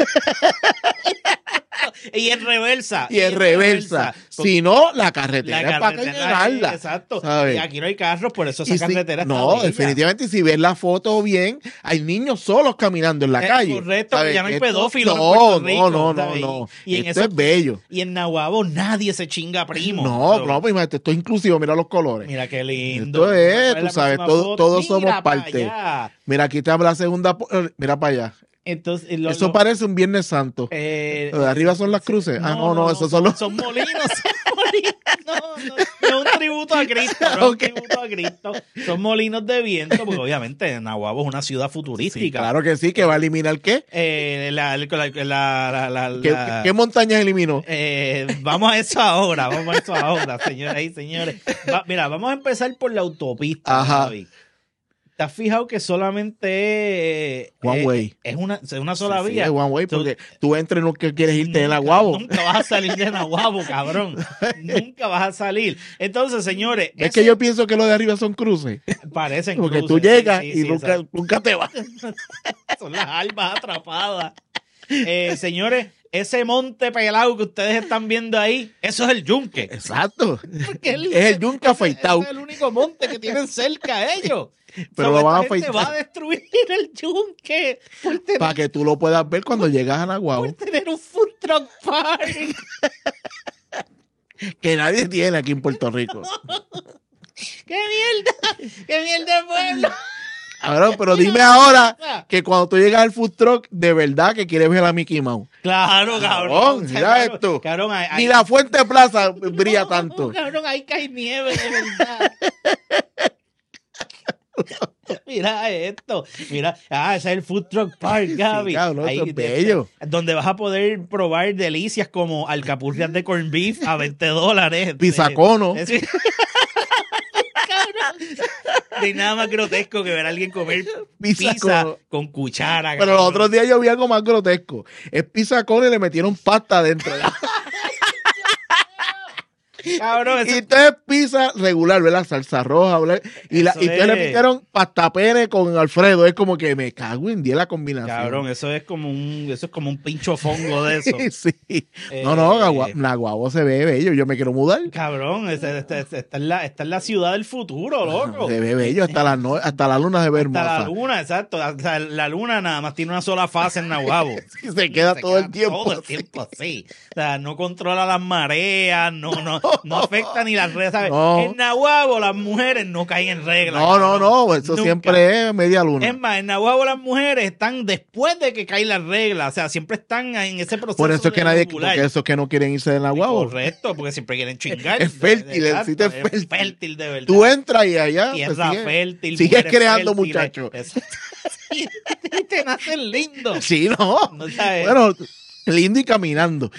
C: y en reversa.
D: y en reversa.
C: Porque
D: Si no, la carretera
C: la
D: es para
C: carretera,
D: llenarla.
C: exacto.
D: ¿sabes?
C: Y aquí no hay carros, por eso esa
D: Y si-
C: carretera está
D: no,
C: bella.
D: definitivamente, y si ves la foto bien, hay niños solos caminando en la
C: Eh,
D: calle.
C: correcto,
D: ¿sabes?
C: ya no hay
D: Esto-
C: pedófilos en
D: No,
C: Puerto Rico,
D: no, no, no,
C: ¿sabes?
D: no.
C: Y en
D: Esto
C: eso-
D: es bello.
C: Y en Nahuabo nadie se chinga primo.
D: No,
C: So,
D: no, pues imagínate, esto es inclusivo, mira los colores.
C: Mira qué lindo.
D: Esto es,
C: ¿Cuál
D: tú
C: la
D: sabes,
C: próxima
D: todo-
C: foto?
D: todos
C: Mira
D: somos
C: pa'
D: parte.
C: allá.
D: Mira, aquí está la segunda, po- eh, mira para allá.
C: Entonces, lo-
D: Eso
C: lo-
D: parece un Viernes Santo.
C: eh,
D: Lo de arriba son las cruces. Ah, no, no, esos son los...
C: Son molinos, son molinos. No, no, no es un tributo a Cristo, no es
D: Ok.
C: un tributo a Cristo. Son molinos de viento, porque obviamente Nahuabo es una ciudad futurística.
D: Sí, claro que sí, que va a eliminar qué.
C: Eh, la, la, la, la, la-
D: ¿Qué,
C: la-
D: qué montañas eliminó?
C: eh, vamos a eso ahora, vamos a eso ahora, señoras y señores. Va- mira, vamos a empezar por la autopista.
D: Ajá.
C: Gaby. ¿Te has fijado que solamente
D: One
C: eh,
D: way.
C: es una, es una sola
D: Sí, sí,
C: vía?
D: es one way,
C: So-
D: porque tú entras y no que quieres irte de
C: Nunca-
D: Naguabo.
C: Nunca vas a salir de Naguabo, cabrón. Nunca vas a salir. Entonces, señores,
D: Es
C: ese-
D: que yo pienso que los de arriba son cruces.
C: parecen
D: Porque
C: cruces,
D: tú
C: sí,
D: llegas
C: sí,
D: y
C: sí,
D: nunca,
C: exacto.
D: nunca te vas.
C: Son las almas atrapadas. Eh, señores, ese monte pelado que ustedes están viendo ahí, eso es el yunque.
D: Exacto.
C: Porque el-
D: Es el yunque afeitado.
C: Ese es el único monte que tienen cerca ellos.
D: Pero
C: So,
D: lo van a
C: esta gente
D: afeitar.
C: va a destruir el yunque por tener,
D: Para que tú lo puedas ver cuando llegas a Naguabo.
C: por tener un food truck park.
D: Que nadie tiene aquí en Puerto Rico.
C: ¡Qué mierda! ¡Qué mierda de pueblo!
D: Ahora, pero dime ahora que cuando tú llegas al food truck, de verdad que quieres ver a Mickey Mouse.
C: Claro, cabrón.
D: Cabrón, mira
C: Cabrón,
D: esto.
C: Cabrón, hay,
D: Ni
C: hay-
D: la Fuente Plaza brilla
C: No,
D: tanto.
C: Cabrón, ahí cae nieve, de verdad. Mira esto. Mira, ah, ese es el Food Truck Park, Gaby.
D: Sí, cabrón,
C: Ahí,
D: eso es
C: de-
D: bello.
C: Donde vas a poder probar delicias como alcapurrias de corned beef a veinte dólares.
D: Pisacono.
C: Eh, sí. Cabrón. No hay nada más grotesco que ver a alguien comer
D: Pizza
C: pizza
D: con-
C: con cuchara.
D: Pero los
C: cabrón.
D: otros días yo vi algo más grotesco. Es pizza con y le metieron pasta adentro.
C: Cabrón,
D: Y
C: eso-
D: entonces pizza regular, ¿verdad? Salsa roja, ¿verdad? Y, la,
C: Eso
D: y entonces le
C: es-
D: metieron pasta pene con Alfredo. Es como que me cago en diez la combinación.
C: cabrón, eso es como un, eso es como un pincho fongo de eso.
D: Sí. No, no,
C: Eh,
D: Nagua- Naguabo se ve bello. Yo me quiero mudar.
C: Cabrón, este- este- este- esta, es la, esta es la ciudad del futuro, loco.
D: Se ve bello. Hasta la, no- hasta la luna se ve
C: Hasta la
D: hermosa.
C: luna, exacto. O sea, la luna nada más tiene una sola fase en Nahuabo.
D: Y se queda
C: Se
D: todo el
C: queda
D: tiempo.
C: Todo el tiempo así. O sea, no controla las mareas, no, no, no afecta ni las redes. ¿sabes?
D: No.
C: En Nahuabo las mujeres no caen en regla.
D: No, no,
C: cabrón.
D: no. Eso
C: Nunca.
D: siempre es media luna.
C: Es más, en Nahuabo las mujeres están después de que caen las reglas. O sea, siempre están en ese proceso.
D: Por eso es que
C: de
D: nadie,
C: ovular.
D: porque esos que no quieren irse de Naguabo.
C: Correcto, porque siempre quieren chingar.
D: Es fértil, el
C: Exacto,
D: sitio es fértil.
C: fértil de verdad.
D: Tú entras y allá pues,
C: Tierra
D: sigue-
C: fértil.
D: sigues
C: mujeres
D: creando,
C: fértiles.
D: muchacho.
C: Exacto. Sí, y te nacen lindos.
D: Sí, no.
C: No sabes.
D: Bueno, lindo y caminando.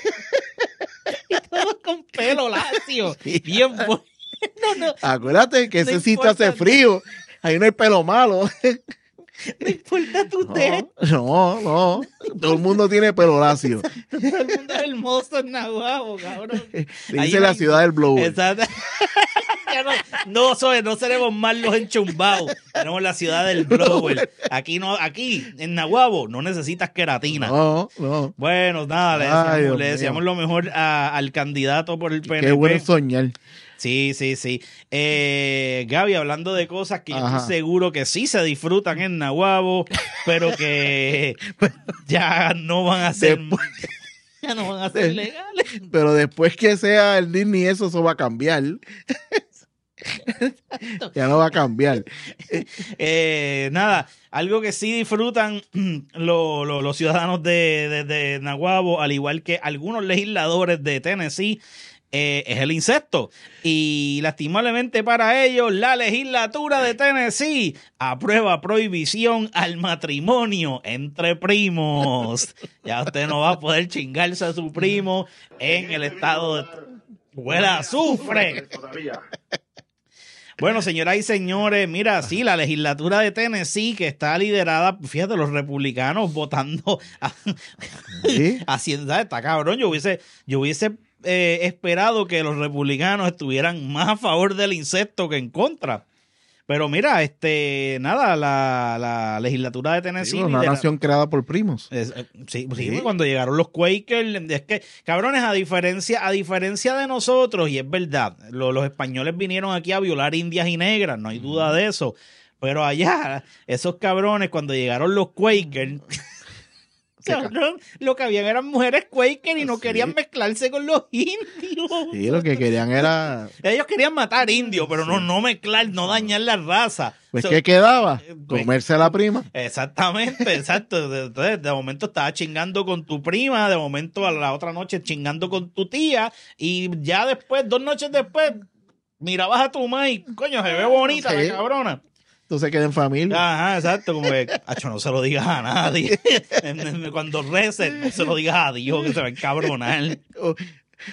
C: Todos con pelo lacio.
D: Sí.
C: Bien bueno. No, no,
D: Acuérdate que
C: No
D: ese sitio
C: importa.
D: hace frío. Ahí no hay pelo malo.
C: no importa tu té.
D: No, no, no. Todo el mundo tiene pelo lacio.
C: Todo el mundo es hermoso en Nahuabo, cabrón.
D: Le
C: Ahí
D: dice
C: no
D: la
C: hay-
D: ciudad del blower.
C: Exacto. Ya no, no, soy, no seremos más los enchumbados. Tenemos la ciudad del blower. Aquí no, aquí en Nahuabo no necesitas queratina.
D: No, no.
C: Bueno, nada, le
D: Ay,
C: deseamos,
D: Dios
C: le
D: mío.
C: deseamos lo mejor a- al candidato por el P N P.
D: Qué bueno soñar.
C: Sí, sí, sí. Eh, Gaby, hablando de cosas que yo
D: Ajá.
C: estoy seguro que sí se disfrutan en Nahuabo, pero que ya no van a ser,
D: Después-
C: ya no van a ser legales.
D: Pero después que sea el Disney, eso, eso va a cambiar. Ya no va a cambiar.
C: Eh, nada, algo que sí disfrutan lo- lo- los ciudadanos de, de, de Nahuabo, al igual que algunos legisladores de Tennessee, eh, es el insecto. Y lastimablemente para ellos, la legislatura de Tennessee aprueba prohibición al matrimonio entre primos. Ya usted no va a poder chingarse a su primo en el estado de... ¡Huele a azufre! Bueno, señoras y señores, mira, sí, la legislatura de Tennessee, que está liderada, fíjate, los republicanos votando a,
D: ¿Sí?
C: Hacienda, está cabrón. Yo hubiese, yo hubiese eh, esperado que los republicanos estuvieran más a favor del insecto que en contra. Pero mira, este, nada, la, la legislatura de Tennessee.
D: Sí, una
C: lidera-
D: nación creada por primos.
C: es- eh, sí, sí,
D: Sí.
C: cuando llegaron los Quakers, es que, cabrones, a diferencia, a diferencia de nosotros, y es verdad, lo- los españoles vinieron aquí a violar indias y negras, no hay duda de eso. Pero allá, esos cabrones, cuando llegaron los Quakers, cabrón, lo que habían eran mujeres Quaker y no
D: Sí.
C: querían mezclarse con los indios.
D: Sí, lo que querían era.
C: Ellos querían matar indios, pero no, no mezclar, no dañar la raza.
D: Pues,
C: So-
D: ¿qué quedaba?
C: pues-
D: Comerse a la prima.
C: Exactamente, exacto. Entonces, de momento estaba chingando con tu prima, de momento a la otra noche chingando con tu tía, y ya después, dos noches después, mirabas a tu mamá y, coño, se ve bonita
D: Sí.
C: la cabrona.
D: Entonces queda en familia.
C: Ajá, exacto, como que, acho, no se lo digas a nadie. Cuando reces, no se lo digas a Dios, que se va a encabronar.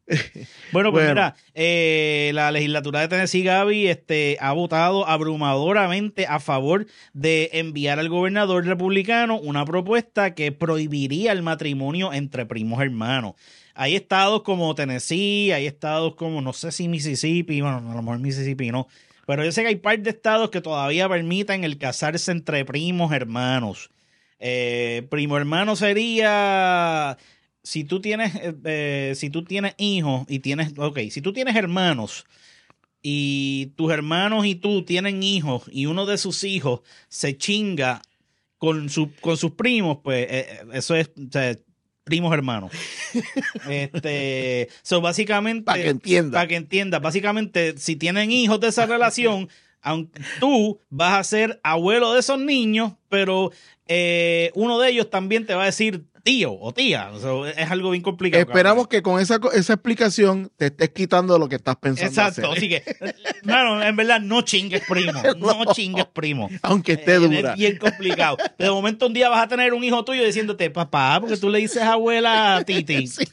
C: Bueno, pues
D: Bueno.
C: mira, eh, la legislatura de Tennessee, Gaby, este, ha votado abrumadoramente a favor de enviar al gobernador republicano una propuesta que prohibiría el matrimonio entre primos hermanos. Hay estados como Tennessee, hay estados como, no sé si Mississippi, bueno, a lo mejor Mississippi no, pero yo sé que hay par de estados que todavía permiten el casarse entre primos hermanos. Eh, primo hermano sería... Si tú tienes, eh, eh, si tú tienes hijos y tienes, ok, si tú tienes hermanos y tus hermanos y tú tienen hijos y uno de sus hijos se chinga con, su, con sus primos, pues eh, eso es, o sea, primos hermanos. este, so básicamente,
D: Para que entienda.
C: para que entienda, básicamente, si tienen hijos de esa relación, aunque tú vas a ser abuelo de esos niños, pero eh, uno de ellos también te va a decir tío o tía. O sea, es algo bien complicado.
D: Esperamos
C: cabrón.
D: que con esa, co- esa explicación te estés quitando lo que estás pensando
C: Exacto,
D: hacer.
C: así que, bueno, en verdad, no chingues primo, no chingues primo.
D: Aunque esté
C: Eh,
D: dura.
C: Es bien complicado. De momento un día vas a tener un hijo tuyo diciéndote, papá, porque tú le dices abuela a Titi.
D: Sí.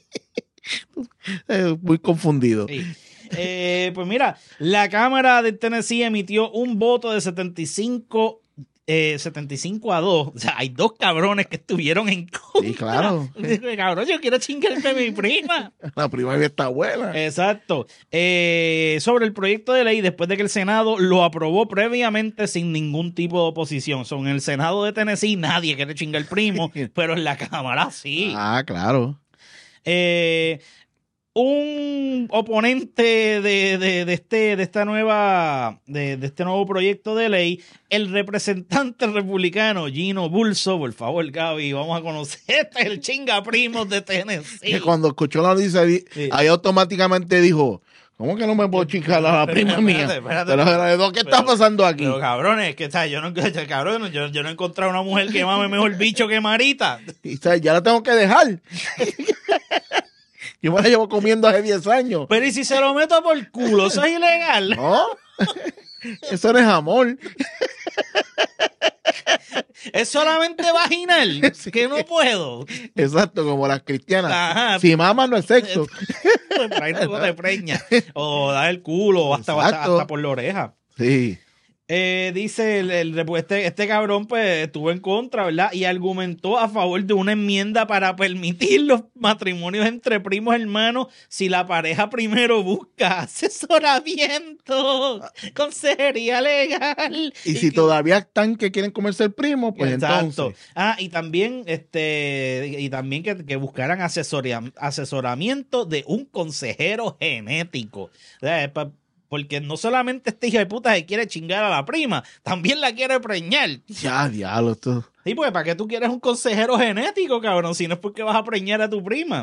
D: Eh, muy confundido.
C: Sí. Eh, pues mira, la Cámara de Tennessee emitió un voto de setenta y cinco, eh, setenta y cinco a dos. O sea, hay dos cabrones que estuvieron en contra.
D: Sí, claro.
C: Dije, cabrón, yo quiero chingarme a mi prima.
D: La prima mía está buena.
C: Exacto. Eh, sobre el proyecto de ley, después de que el Senado lo aprobó previamente sin ningún tipo de oposición. Son en el Senado de Tennessee nadie quiere chingar al primo, pero en la Cámara sí.
D: Ah, claro.
C: Eh, un oponente de, de, de este de esta nueva de, de este nuevo proyecto de ley, el representante republicano Gino Bulso, por favor, Gaby, vamos a conocer este es el chinga primos de Tennessee.
D: Que cuando escuchó la noticia, di-
C: Sí.
D: ahí automáticamente dijo, ¿cómo que no me puedo chingar a la
C: Pero,
D: prima
C: espérate,
D: mía?
C: espérate,
D: Pero,
C: espérate.
D: ¿qué está
C: Pero-
D: pasando aquí?
C: Pero cabrones, que ¿sabes? Yo no cabrón, yo, yo no he encontrado una mujer que mame mejor bicho que Marita.
D: Y, ¿sabes? Ya la tengo que dejar. Yo me la llevo comiendo hace diez años.
C: Pero ¿y si se lo meto por culo? ¿Eso es ilegal?
D: ¿No? Eso no es amor.
C: Es solamente vaginal,
D: Sí.
C: que no puedo.
D: Exacto, como las cristianas.
C: Ajá.
D: Si mama no es sexo.
C: Traer algo de preña. O dar el culo, o hasta, hasta,
D: Exacto.
C: hasta por la oreja.
D: Sí.
C: Eh, dice el, el- este, este cabrón, pues estuvo en contra, ¿verdad? Y argumentó a favor de una enmienda para permitir los matrimonios entre primos hermanos si la pareja primero busca asesoramiento, consejería legal.
D: Y si
C: que-
D: todavía están que quieren comerse el primo, pues
C: Exacto.
D: entonces.
C: Ah, y también, este, y también que, que buscaran asesoria, asesoramiento de un consejero genético. O sea, es pa- porque no solamente este hijo de puta se quiere chingar a la prima, también la quiere preñar.
D: Ya, diablo, esto.
C: Sí, pues ¿para qué tú quieres un consejero genético, cabrón? Si no es porque vas a preñar a tu prima.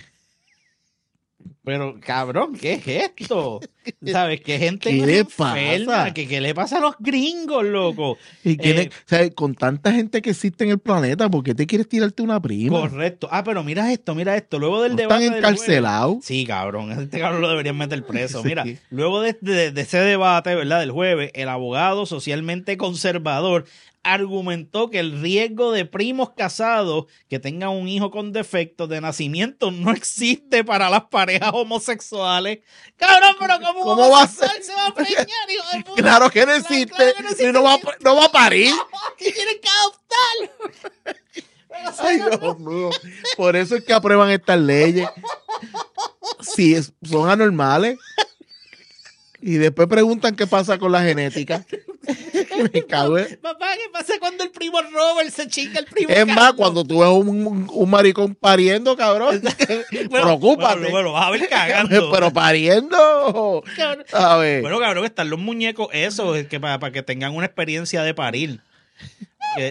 C: Pero, cabrón, ¿qué es esto? ¿Sabes? Que gente
D: ¿Qué le pasa?
C: enferma. ¿Qué, ¿Qué le pasa a los gringos, loco?
D: Y quiere-
C: Eh,
D: o sea, con tanta gente que existe en el planeta, ¿por qué te quieres tirarte una prima?
C: Correcto. Ah, pero mira esto, mira esto. Luego del
D: ¿No
C: debate
D: están
C: del
D: encarcelados?
C: jueves- Sí, cabrón. a Este cabrón lo deberían meter preso.
D: Sí.
C: Mira, luego de, de- de ese debate, ¿verdad? Del jueves, el abogado socialmente conservador argumentó que el riesgo de primos casados que tengan un hijo con defectos de nacimiento no existe para las parejas homosexuales. Cabrón, pero ¿cómo,
D: ¿Cómo
C: un
D: va a
C: homosexual
D: ser?
C: se va a preñar, hijo de puta?
D: Claro que no
C: Claro,
D: existe.
C: claro que no existe.
D: Y no va, a- no va a parir.
C: Y tienen que adoptarlo. Pero, o sea,
D: Ay, Dios mío. Por eso es que aprueban estas leyes. Si es- son anormales. Y después preguntan qué pasa con la genética. Me cago en-
C: Papá, ¿qué pasa cuando el primo Robert se chinga el primo
D: Es más,
C: Carlos?
D: cuando tú ves un, un- un maricón pariendo, cabrón,
C: Bueno,
D: preocúpate.
C: Bueno, bueno, vas a ver cagando.
D: Pero pariendo,
C: Cabrón.
D: a ver.
C: Bueno, cabrón, están los muñecos esos es que para, para que tengan una experiencia de parir. Que-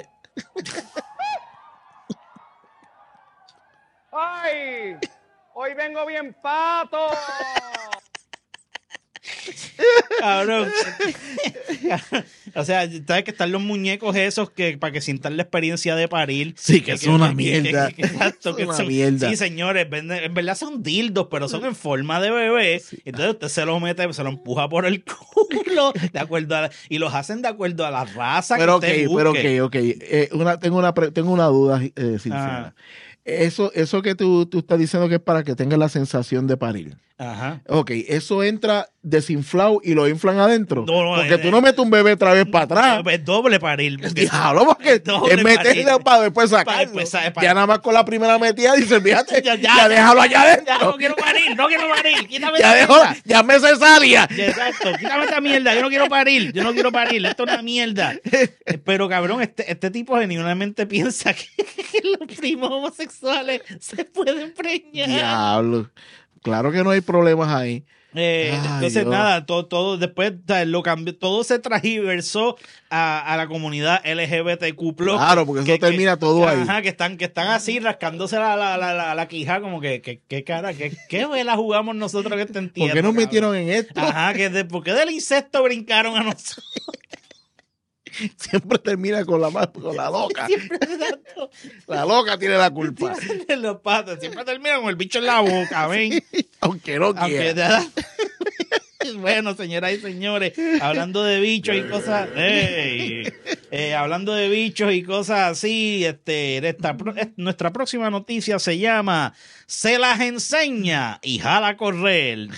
B: ¡Ay! Hoy vengo bien pato.
C: cabrón. O sea, sabes que están los muñecos esos que para que sientan la experiencia de parir.
D: Sí, que es una mierda.
C: que- que- exacto,
D: Es
C: que
D: una
C: son-
D: mierda.
C: Sí, señores, venden- en verdad son dildos, pero son en forma de bebé. Entonces usted se los mete, se lo empuja por el culo, de acuerdo a la- y los hacen de acuerdo a la raza
D: Pero ok,
C: que usted
D: pero
C: busque.
D: ok, ok. Eh, una, tengo, una, pre- tengo una duda eh, sincera.
C: Ah.
D: Eso, eso que tú, tú estás diciendo que es para que tengas la sensación de parir.
C: Ajá.
D: Ok, eso entra desinflado y lo inflan adentro.
C: No, no,
D: porque
C: eh,
D: tú no metes un bebé otra vez para atrás.
C: Es doble parir. porque-
D: Diablo, porque
C: doble
D: es meterle
C: parir.
D: para después
C: Para
D: sacarlo.
C: después sa- para-
D: Ya nada más con la primera metida dice, fíjate, ya,
C: Ya, ya,
D: déjalo allá
C: Ya,
D: adentro.
C: no quiero parir, no quiero parir. Quítame
D: Ya,
C: esta
D: dejó,
C: mierda.
D: ya me cesárea.
C: Exacto, quítame esta mierda, yo no quiero parir, yo no quiero parir, esto es una mierda. Eh, Pero cabrón, este, este tipo genuinamente piensa que, que los primos homosexuales se pueden preñar.
D: Diablo. Claro que no hay problemas ahí.
C: Eh,
D: Ay,
C: entonces
D: Dios.
C: nada, todo, todo después o sea, lo cambió, todo se transversó a, a la comunidad L G B T Q plus.
D: Claro, porque eso
C: que-
D: termina
C: que-
D: todo ahí.
C: Ajá, que están, que están así rascándose la, la, la, la, la quija, como que, que, que cara, que, qué vela jugamos nosotros que te entiendo.
D: ¿Por qué nos metieron en esto?
C: Ajá, que de, ¿por qué del incesto brincaron a nosotros?
D: Siempre termina con la, ma- con la loca.
C: Siempre tanto.
D: La loca tiene la culpa.
C: Los patos siempre terminan con el bicho en la boca, ven.
D: Aunque no
C: Aunque
D: quiera.
C: bueno, señoras y señores, hablando de bichos y cosas, ey, eh, hablando de bichos y cosas así, este, esta, pro- eh, nuestra próxima noticia se llama Se las enseña y jala a correr.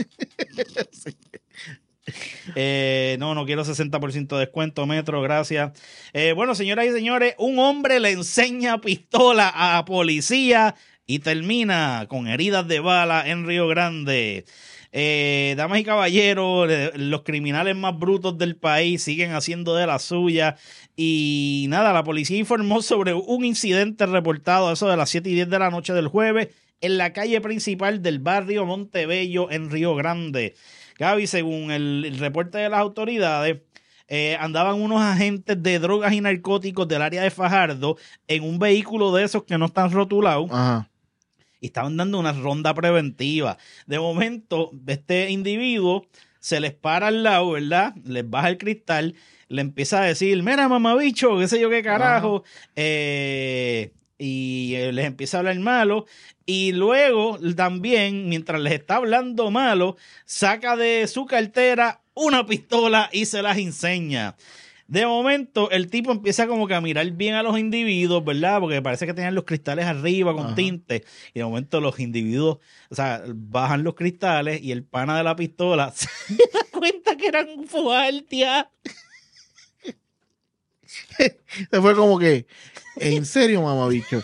C: Eh, no, no quiero sesenta por ciento de descuento, Metro, gracias. Eh, bueno, señoras y señores, un hombre le enseña pistola a policía y termina con heridas de bala en Río Grande. Eh, damas y caballeros, eh, los criminales más brutos del país siguen haciendo de la suya. Y nada, la policía informó sobre un incidente reportado a eso de las siete y diez de la noche del jueves en la calle principal del barrio Montebello en Río Grande. Gaby, según el, el reporte de las autoridades, eh, andaban unos agentes de drogas y narcóticos del área de Fajardo en un vehículo de esos que no están rotulados
D: Ajá.
C: y estaban dando una ronda preventiva. De momento, este individuo se les para al lado, ¿verdad? Les baja el cristal, le empieza a decir, mira, mamabicho, qué sé yo qué carajo, eh, y eh, les empieza a hablar malo. Y luego también, mientras les está hablando malo, saca de su cartera una pistola y se las enseña. De momento, el tipo empieza como que a mirar bien a los individuos, ¿verdad? Porque parece que tenían los cristales arriba con
D: Ajá.
C: tinte. Y de momento los individuos, o sea, bajan los cristales y el pana de la pistola se da cuenta que eran fuertes.
D: Se fue como que, en serio, mamabicho.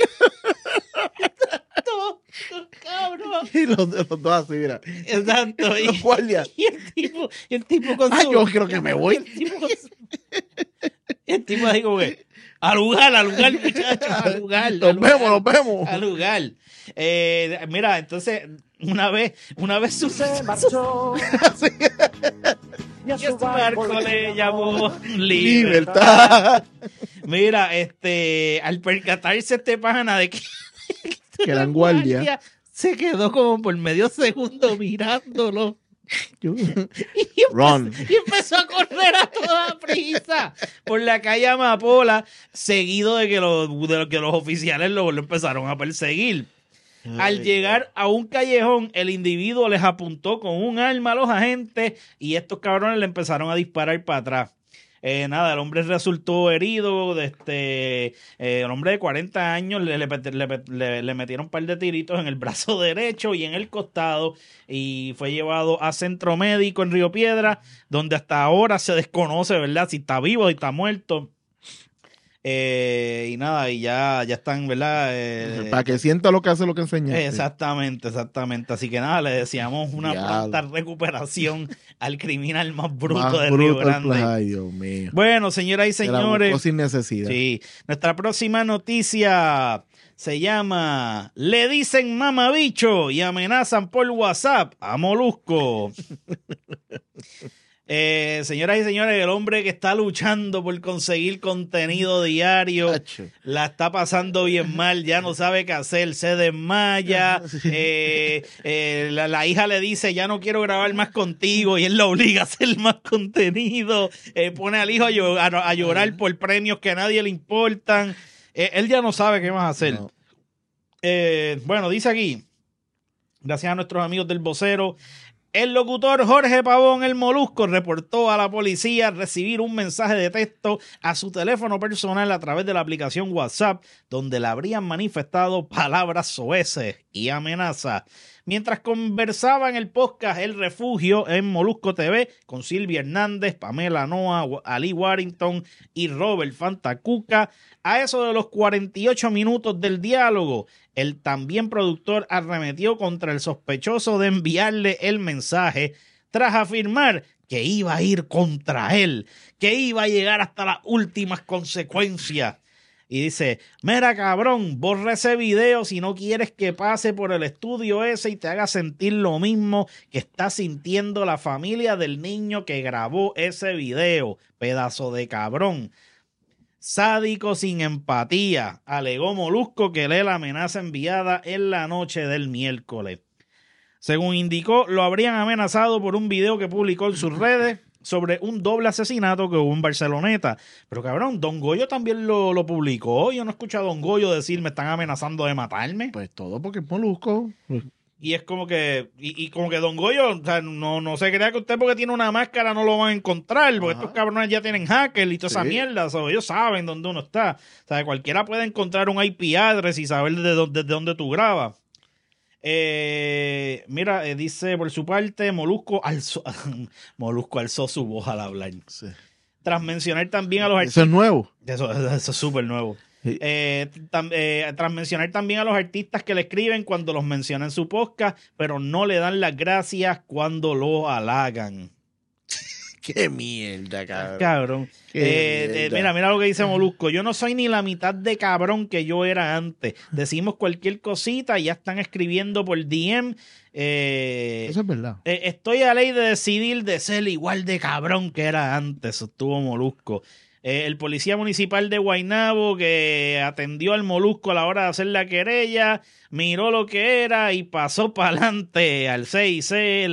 C: Cabrón.
D: Y los, los dos así, mira.
C: Exacto. Y,
D: Los guardias.
C: y el tipo, y el tipo con
D: Ay,
C: su...
D: yo creo que me voy.
C: El tipo, con su- el tipo así como que, al lugar, al lugar, muchachos, al lugar. al
D: Nos
C: lugar,
D: vemos, nos vemos.
C: Al lugar. Eh, mira, entonces, una vez, una vez sucede, y a su barco le llamó libertad.
D: Libertad.
C: Mira, este, al percatarse este pana de que,
D: Que eran guardias.
C: se quedó como por medio segundo mirándolo.
D: Yo-
C: Y empezó,
D: Run.
C: y empezó a correr a toda prisa por la calle Amapola, seguido de que los, de que los oficiales lo, lo empezaron a perseguir. Al llegar a un callejón, el individuo les apuntó con un arma a los agentes y estos cabrones le empezaron a disparar para atrás. Eh, nada, el hombre resultó herido, de este, eh, el hombre de cuarenta años le, le, le, le, le metieron un par de tiritos en el brazo derecho y en el costado y fue llevado a centro médico en Río Piedra, donde hasta ahora se desconoce, ¿verdad? Si está vivo, si está muerto. Eh, y nada, y ya, ya están, ¿verdad? Eh,
D: Para que sienta lo que hace lo que enseñaste.
C: Exactamente, exactamente. Así que nada, le deseamos una
D: Diablo.
C: pronta recuperación al criminal más bruto
D: Más
C: de
D: bruto
C: Río
D: el
C: Grande.
D: plan. Ay, Dios mío.
C: Bueno, señoras y
D: Se la
C: señores,
D: buscó sin necesidad.
C: sí, nuestra próxima noticia se llama Le dicen mamabicho y amenazan por WhatsApp a Molusco. Eh, señoras y señores, el hombre que está luchando por conseguir contenido diario
D: Tacho.
C: la está pasando bien mal, ya no sabe qué hacer, se desmaya, eh, eh, la, la hija le dice ya no quiero grabar más contigo y él lo obliga a hacer más contenido, eh, pone al hijo a, llo- a- a llorar por premios que a nadie le importan, eh, él ya no sabe qué más hacer.
D: No.
C: Eh, bueno, dice aquí, gracias a nuestros amigos del vocero, El locutor Jorge Pavón, el Molusco, reportó a la policía recibir un mensaje de texto a su teléfono personal a través de la aplicación WhatsApp, donde le habrían manifestado palabras soeces y amenazas. Mientras conversaba en el podcast El Refugio en Molusco T V con Silvia Hernández, Pamela Noa, Ali Warrington y Robert Fantacuca, a eso de los cuarenta y ocho minutos del diálogo, el también productor arremetió contra el sospechoso de enviarle el mensaje tras afirmar que iba a ir contra él, que iba a llegar hasta las últimas consecuencias. Y dice, mira cabrón, borra ese video si no quieres que pase por el estudio ese y te haga sentir lo mismo que está sintiendo la familia del niño que grabó ese video, pedazo de cabrón. Sádico sin empatía, alegó Molusco que lee la amenaza enviada en la noche del miércoles. Según indicó, lo habrían amenazado por un video que publicó en sus redes sobre un doble asesinato que hubo en Barceloneta. Pero cabrón, Don Goyo también lo, lo publicó. Yo no escuché a Don Goyo decir me están amenazando de matarme.
D: Pues todo porque es Molusco.
C: Y es como que, y, y como que Don Goyo, o sea, no, no se crea que usted porque tiene una máscara no lo van a encontrar, porque
D: Ajá.
C: estos cabrones ya tienen hackers y toda esa
D: Sí.
C: mierda, o sea, ellos saben dónde uno está. O sea, cualquiera puede encontrar un I P address y saber desde dónde, desde dónde tú grabas. Eh, mira, eh, dice por su parte, Molusco alzó, Molusco alzó su voz al hablar.
D: Sí.
C: Tras mencionar también a los
D: Eso es nuevo.
C: eso, eso es súper nuevo.
D: Sí.
C: Eh, tam, eh, tras mencionar también a los artistas que le escriben cuando los menciona en su podcast, pero no le dan las gracias cuando lo halagan.
D: Qué mierda, cabrón.
C: Cabrón.
D: Qué
C: Eh, eh,
D: mierda.
C: mira, mira lo que dice Molusco. Yo no soy ni la mitad de cabrón que yo era antes. Decimos cualquier cosita y ya están escribiendo por D M. Eh,
D: Eso es verdad.
C: Eh, estoy a ley de decidir de ser igual de cabrón que era antes, sostuvo Molusco. Eh, el policía municipal de Guaynabo que atendió al Molusco a la hora de hacer la querella, miró lo que era y pasó para adelante al seis C.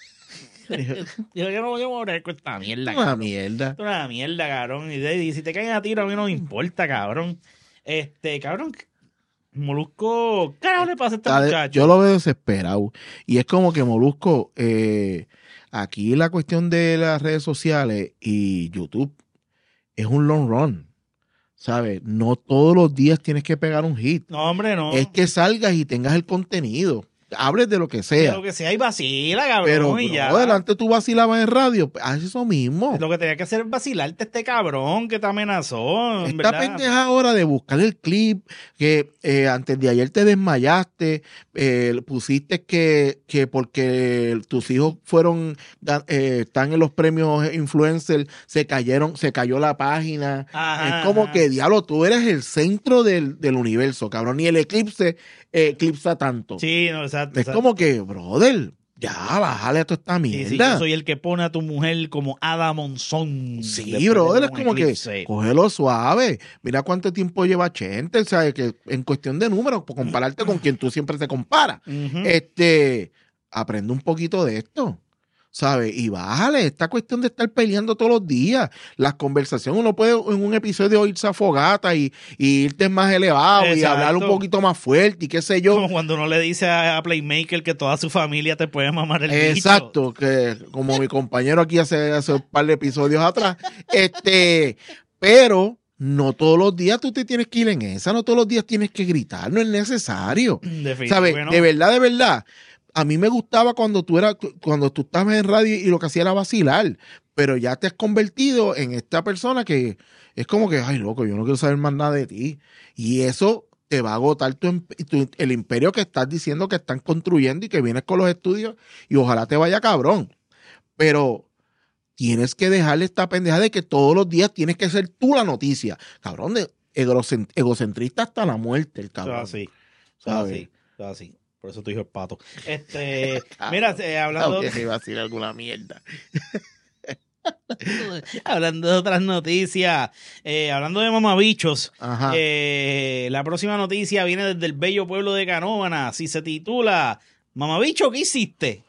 C: Yo, yo no voy a morir con esta mierda,
D: Una
C: cabrón.
D: mierda.
C: Esto es una mierda, cabrón. Y, de- y si te caen a tiro, a mí no me importa, cabrón. Este, cabrón, Molusco, ¿qué carajo le pasa a este
D: Está de-
C: muchacho?
D: Yo lo veo desesperado. Y es como que Molusco, eh, aquí la cuestión de las redes sociales y YouTube es un long run. ¿Sabes? No todos los días tienes que pegar un hit.
C: No, hombre, no.
D: Es que salgas y tengas el contenido. Hables de lo que
C: De
D: sea.
C: lo que sea y vacila, cabrón.
D: Pero,
C: y ya.
D: bro, adelante tú vacilabas en radio. pues, Haz eso mismo.
C: Lo que tenía que hacer es vacilarte este cabrón que te amenazó. en
D: Esta
C: verdad.
D: pendeja ahora de buscar el clip que eh, antes de ayer te desmayaste, eh, pusiste que, que porque tus hijos fueron, eh, están en los premios influencer, se cayeron, se cayó la página.
C: Ajá,
D: es como
C: ajá.
D: que, diablo, tú eres el centro del, del universo, cabrón. Ni el eclipse eh, eclipsa tanto.
C: Sí, no, exacto.
D: es
C: exacto.
D: como que, brother, ya, bájale a toda esta
C: Sí,
D: mierda.
C: sí, yo soy el que pone a tu mujer como Ada Monzón.
D: Sí,
C: después de
D: brother, es
C: un
D: como que
C: eclipse.
D: cógelo suave. Mira cuánto tiempo lleva Chente, ¿sabes? Que en cuestión de números, por compararte con quien tú siempre te comparas,
C: Ujú.
D: este, aprende un poquito de esto, ¿sabes? Y bájale, esta cuestión de estar peleando todos los días, las conversaciones, uno puede en un episodio irse a fogata y, y irte más elevado y
C: Exacto.
D: hablar un poquito más fuerte y qué sé yo.
C: Como cuando uno le dice a, a Playmaker que toda su familia te puede mamar el bicho.
D: Exacto, que como mi compañero aquí hace, hace un par de episodios atrás, este, pero no todos los días tú te tienes que ir en esa, no todos los días tienes que gritar, no es necesario.
C: Definitivo
D: ¿Sabes?
C: que no.
D: De verdad, de verdad. A mí me gustaba cuando tú eras, cuando tú estabas en radio y lo que hacía era vacilar, pero ya te has convertido en esta persona que es como que, ay, loco, yo no quiero saber más nada de ti. Y eso te va a agotar tu, emp- tu- el imperio que estás diciendo que están construyendo y que vienes con los estudios y ojalá te vaya cabrón. Pero tienes que dejarle esta pendeja de que todos los días tienes que ser tú la noticia. Cabrón, de egocent- egocentrista hasta la muerte, el
C: Eso
D: cabrón.
C: es así. Eso es
D: ¿Sabes?
C: así. Eso es así. Por eso tu hijo es pato. Este, mira, eh, hablando,
D: Aunque se iba a decir alguna mierda.
C: hablando de otras noticias, eh, hablando de mamabichos,
D: Ajá.
C: eh, la próxima noticia viene desde el bello pueblo de Canóvana. Así se titula Mamabicho, ¿qué hiciste?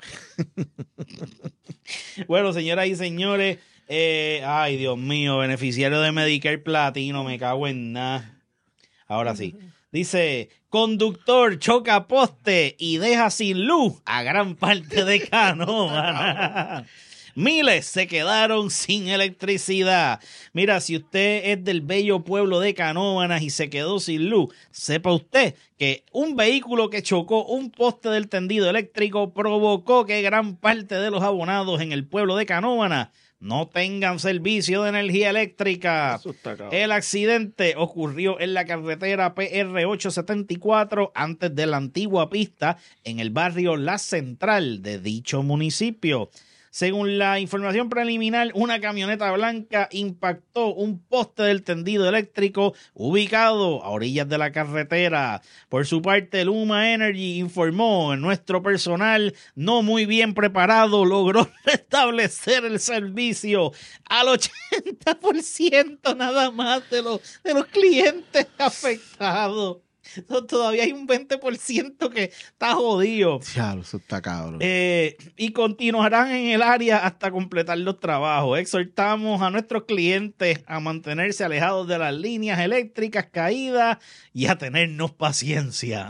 C: Bueno, señoras y señores, eh, ay, Dios mío, beneficiario de Medicare Platino, me cago en nada. Ahora sí. Dice, conductor choca poste y deja sin luz a gran parte de Canóvana. Miles se quedaron sin electricidad. Mira, si usted es del bello pueblo de Canóvanas y se quedó sin luz, sepa usted que un vehículo que chocó un poste del tendido eléctrico provocó que gran parte de los abonados en el pueblo de Canóvanas no tengan servicio de energía eléctrica. El accidente ocurrió en la carretera P R ochocientos setenta y cuatro antes de la antigua pista en el barrio La Central de dicho municipio. Según la información preliminar, una camioneta blanca impactó un poste del tendido eléctrico ubicado a orillas de la carretera. Por su parte, Luma Energy informó, nuestro personal no muy bien preparado logró restablecer el servicio al ochenta por ciento nada más de los, de los clientes afectados. Todavía hay un veinte por ciento que está jodido.
D: Ya, eso está cabrón.
C: Eh, y continuarán en el área hasta completar los trabajos. Exhortamos a nuestros clientes a mantenerse alejados de las líneas eléctricas caídas y a tenernos paciencia.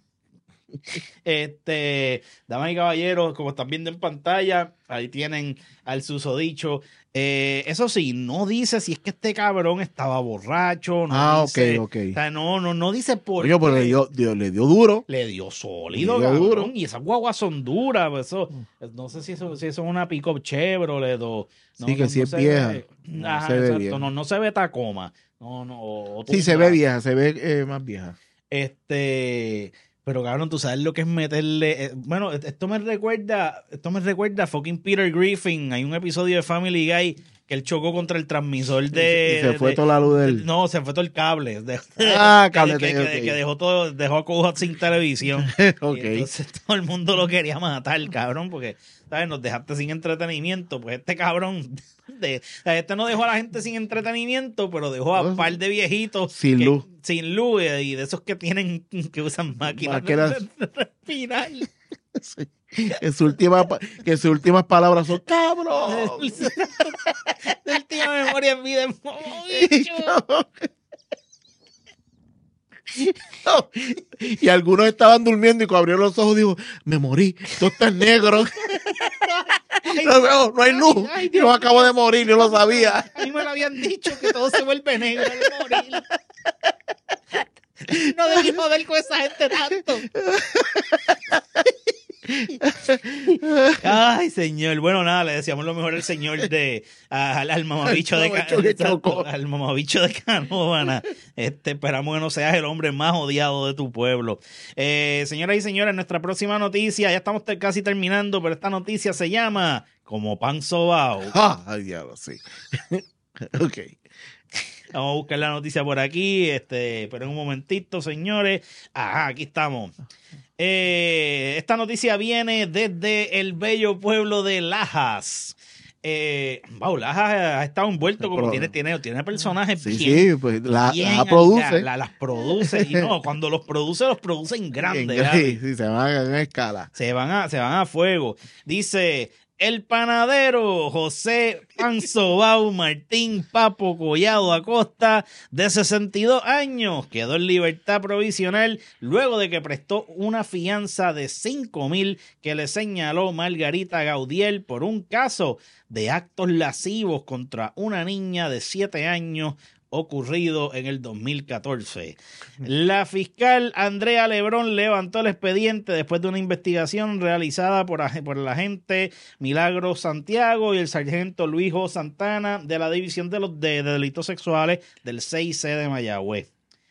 C: Este, damas y caballeros, como están viendo en pantalla, ahí tienen al susodicho. Eh, eso sí, no dice si es que este cabrón estaba borracho. No
D: ah,
C: dice,
D: ok, ok.
C: O sea, no, no, no dice por
D: Oye, pero
C: qué.
D: le dio, dio- le dio duro.
C: Le dio sólido,
D: Le dio
C: cabrón.
D: duro.
C: Y esas guaguas son duras. Pues eso, no sé si eso, si eso es una pick-up Chevrolet o... No,
D: Sí, que
C: no,
D: sí
C: no
D: es
C: se
D: vieja.
C: ve-
D: No
C: Ajá,
D: se ve
C: exacto.
D: vieja.
C: No, no se ve Tacoma. No, no. o- o
D: Sí, se
C: Tundra.
D: ve vieja, se ve eh, más vieja.
C: Este... Pero cabrón, tú sabes lo que es meterle... eh, bueno, esto me recuerda... Esto me recuerda a fucking Peter Griffin. Hay un episodio de Family Guy que él chocó contra el transmisor de...
D: y se fue
C: de-
D: toda la luz del...
C: No, se fue todo el cable. De-
D: Ah,
C: que-
D: cable,
C: que,
D: ok.
C: que- que dejó todo, dejó a Cuba sin televisión.
D: Ok.
C: Y entonces todo el mundo lo quería matar, cabrón, porque, ¿sabes? Nos dejaste sin entretenimiento. Pues este cabrón, de, o sea, este no dejó a la gente sin entretenimiento, pero dejó a un par de viejitos
D: Sin
C: que-
D: luz.
C: sin luz eh, y de esos que tienen, que usan máquinas de,
D: Máquinas.
C: de respirar.
D: Que sus últimas pa- que sus últimas palabras son ¡cabrón!
C: De última memoria en vida, es bicho.
D: Y algunos estaban durmiendo y cuando abrieron los ojos dijo, me morí, todo está en negro. No, no, no hay luz.
C: Ay, Dios
D: Yo acabo de morir, yo lo sabía.
C: A mí me lo habían dicho que todo se vuelve negro al morir. No debí joder con esa gente tanto. Ay, señor. Bueno, nada, le decíamos lo mejor al señor de al, al mamabicho de
D: mamabicho que
C: Ca-
D: chocó.
C: al mamabicho de Canóvana. Este, esperamos que no seas el hombre más odiado de tu pueblo. Eh, señoras y señores, nuestra próxima noticia, ya estamos te- casi terminando, pero esta noticia se llama Como Pan Sobao.
D: Ah, diablo, sí. Ok.
C: Vamos a buscar la noticia por aquí, este, pero en un momentito, señores. Ajá, aquí estamos. Eh, esta noticia viene desde el bello pueblo de Lajas. Eh, wow, Lajas ha estado envuelto como
D: Pero-
C: tiene, tiene, tiene personajes
D: Sí,
C: bien,
D: sí, pues la,
C: bien
D: la produce.
C: acá, la- las produce. Y no, cuando los produce, los produce en grande.
D: En-
C: Gaby.
D: sí, sí, se van a en escala.
C: Se van a, se van a fuego. Dice, el panadero José Panzobau Martín Papo Collado Acosta, de sesenta y dos años, quedó en libertad provisional luego de que prestó una fianza de cinco mil que le señaló Margarita Gaudiel por un caso de actos lascivos contra una niña de siete años ocurrido en el dos mil catorce. La fiscal Andrea Lebrón levantó el expediente después de una investigación realizada por, ag- por el agente Milagro Santiago y el sargento Luijo Santana de la División de, los, de, de Delitos Sexuales del seis C de Mayagüez.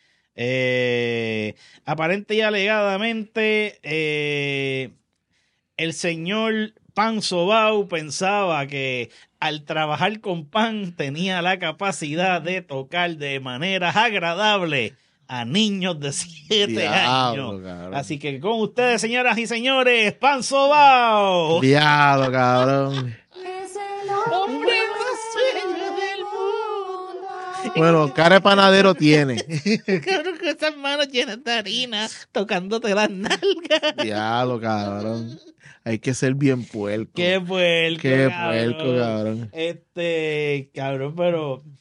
C: Eh, aparente y alegadamente, eh, el señor Panzobau pensaba que al trabajar con Pan tenía la capacidad de tocar de maneras agradables a niños de siete
D: Diablo,
C: años.
D: cabrón.
C: Así que con ustedes, señoras y señores, Panzobau.
D: Diablo, cabrón.
E: Es el hombre más bello del mundo.
D: Bueno, cara de panadero tiene.
C: Cabrón, con esas manos llenas de harina, tocándote las nalgas.
D: Diablo, cabrón. Hay que ser bien puerco.
C: Qué puerco,
D: Qué
C: cabrón.
D: puerco, cabrón.
C: Este, cabrón, pero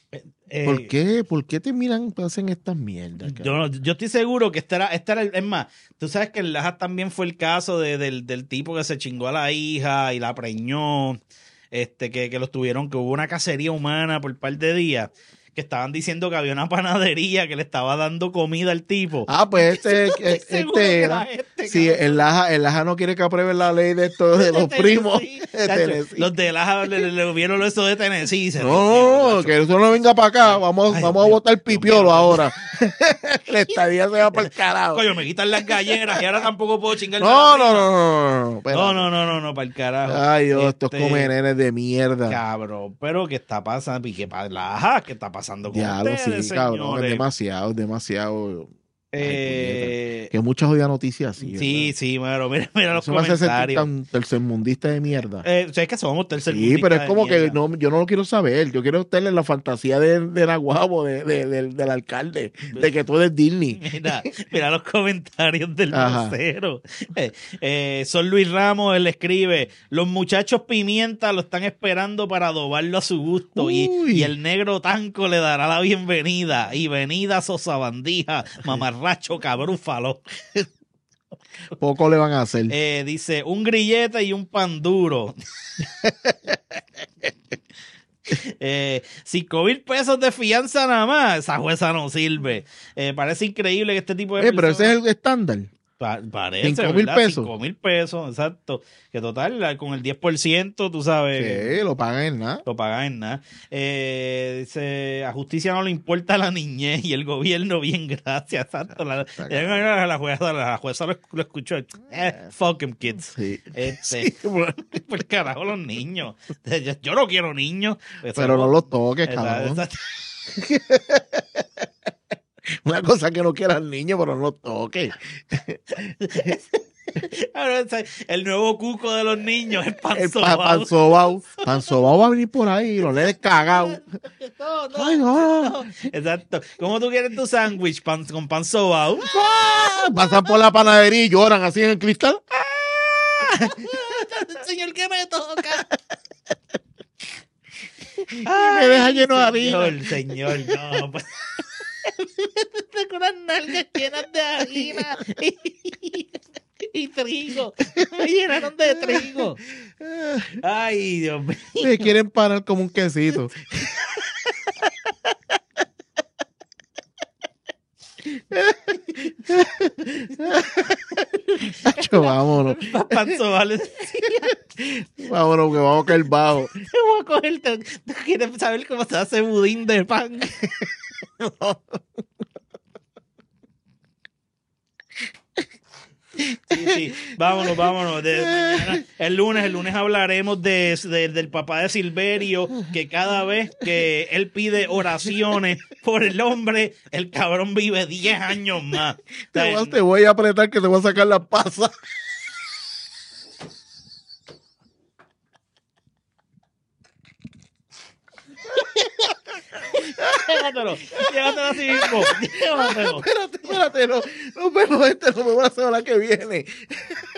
C: Eh,
D: ¿Por qué? ¿Por qué te miran, hacen estas mierdas?
C: Yo, no- yo estoy seguro que este era, este era el, es más, tú sabes que en Lajas también fue el caso de, del, del tipo que se chingó a la hija y la preñó, este, que, que los tuvieron, que hubo una cacería humana por un par de días, que estaban diciendo que había una panadería que le estaba dando comida al tipo.
D: Ah, pues este,
C: Estoy
D: este
C: seguro que
D: era.
C: era este,
D: Sí,
C: cabrón.
D: el Laja, el Laja no quiere que aprueben la ley de esto de los
C: Tennessee.
D: primos de
C: Chacho,
D: Tennessee.
C: los de Lajas le, le vieron eso de Tennessee. y se
D: No, no, no,
C: chacho.
D: que eso no venga para acá. Vamos,
C: Ay,
D: vamos
C: Dios
D: a
C: mío,
D: votar
C: Dios
D: pipiolo
C: mío.
D: ahora. La estadía se va para el carajo.
C: Coño, me quitan las galleras y ahora tampoco puedo chingar.
D: No, no, no, no, no. espérate.
C: No, no, no, no, no, para el carajo.
D: Ay, Dios, estos
C: Este,
D: comenenes de mierda.
C: Cabrón, pero ¿qué está pasando? ¿Y qué, pa- la- ajá, ¿qué está pasando con
D: Diablo,
C: ustedes,
D: sí, cabrón.
C: señores?
D: Es demasiado, es demasiado.
C: Eh,
D: Que muchas odian noticias así.
C: sí,
D: ¿verdad?
C: sí, bueno, mira, mira los
D: Eso me hace sentir
C: comentarios.
D: tan tercermundista de mierda.
C: Eh, o sea, es que somos tercer
D: Sí, pero es como que no, yo no lo quiero saber. Yo quiero estar en la fantasía de, de la guabo, de, de- del- del alcalde, de que tú eres Disney.
C: Mira, mira los comentarios del
D: Ajá.
C: vocero. Eh, eh, Son Luis Ramos, él escribe, los muchachos pimienta lo están esperando para adobarlo a su gusto y,
D: Uy.
C: y el negro tanco le dará la bienvenida. Y venida Sosa Bandija, mamarracho cabrúfalo.
D: Poco le van a hacer.
C: Eh, dice, un grillete y un pan duro. Eh, cinco mil pesos de fianza nada más. Esa jueza no sirve. Eh, parece increíble que este tipo de
D: Eh, pero ese
C: personas-
D: es el estándar.
C: Pa- parece,
D: cinco mil
C: ¿verdad?
D: pesos.
C: cinco mil pesos, exacto. Que total, la- con el diez por ciento, tú sabes, que
D: Sí, lo pagan en nada.
C: lo pagan en nada. Eh, dice, a justicia no le importa la niñez y el gobierno, bien, gracias. Exacto. La, la, la jueza, la jueza lo, lo escuchó. Eh, fuck them kids.
D: Sí.
C: Este, Pues carajo, los niños. Yo, yo no quiero niños.
D: Pero no los toques,
C: Exacto,
D: cabrón.
C: exacto.
D: Una cosa que no quieran niños, pero no los toques.
C: Ahora, o sea, el nuevo cuco de los niños es
D: El
C: panzo.
D: pa- panzobao. Panzobao va a venir por ahí, los nenes cagados.
C: No, no,
D: Ay, no.
C: no. Exacto. ¿Cómo tú quieres tu sándwich pan, con pan sobao?
D: ¡Ah! Pasan por la panadería y lloran así en el cristal.
C: Señor, que me toca.
D: me deja lleno de harina.
C: Señor, señor, no. pues. Tengo unas nalgas llenas de harina y, y trigo. Me llenaron de trigo. Ay, Dios mío.
D: Me quieren parar como un quesito. Acho, vámonos.
C: Panzo, vale.
D: Vámonos, que vamos a caer bajo.
C: Te voy a coger. ¿Tú quieres saber cómo se hace budín de pan? Sí, sí, vámonos, vámonos. De mañana, el lunes, el lunes hablaremos de, de- del papá de Silverio, que cada vez que él pide oraciones por el hombre, el cabrón vive diez años más. O
D: Te
C: sea,
D: voy, a- te voy a apretar que te voy a sacar la pasa.
C: llévatelo, llévatelo así mismo. Llévatelo.
D: Espérate, espérate, no, nos vemos este, nos vemos la semana que viene.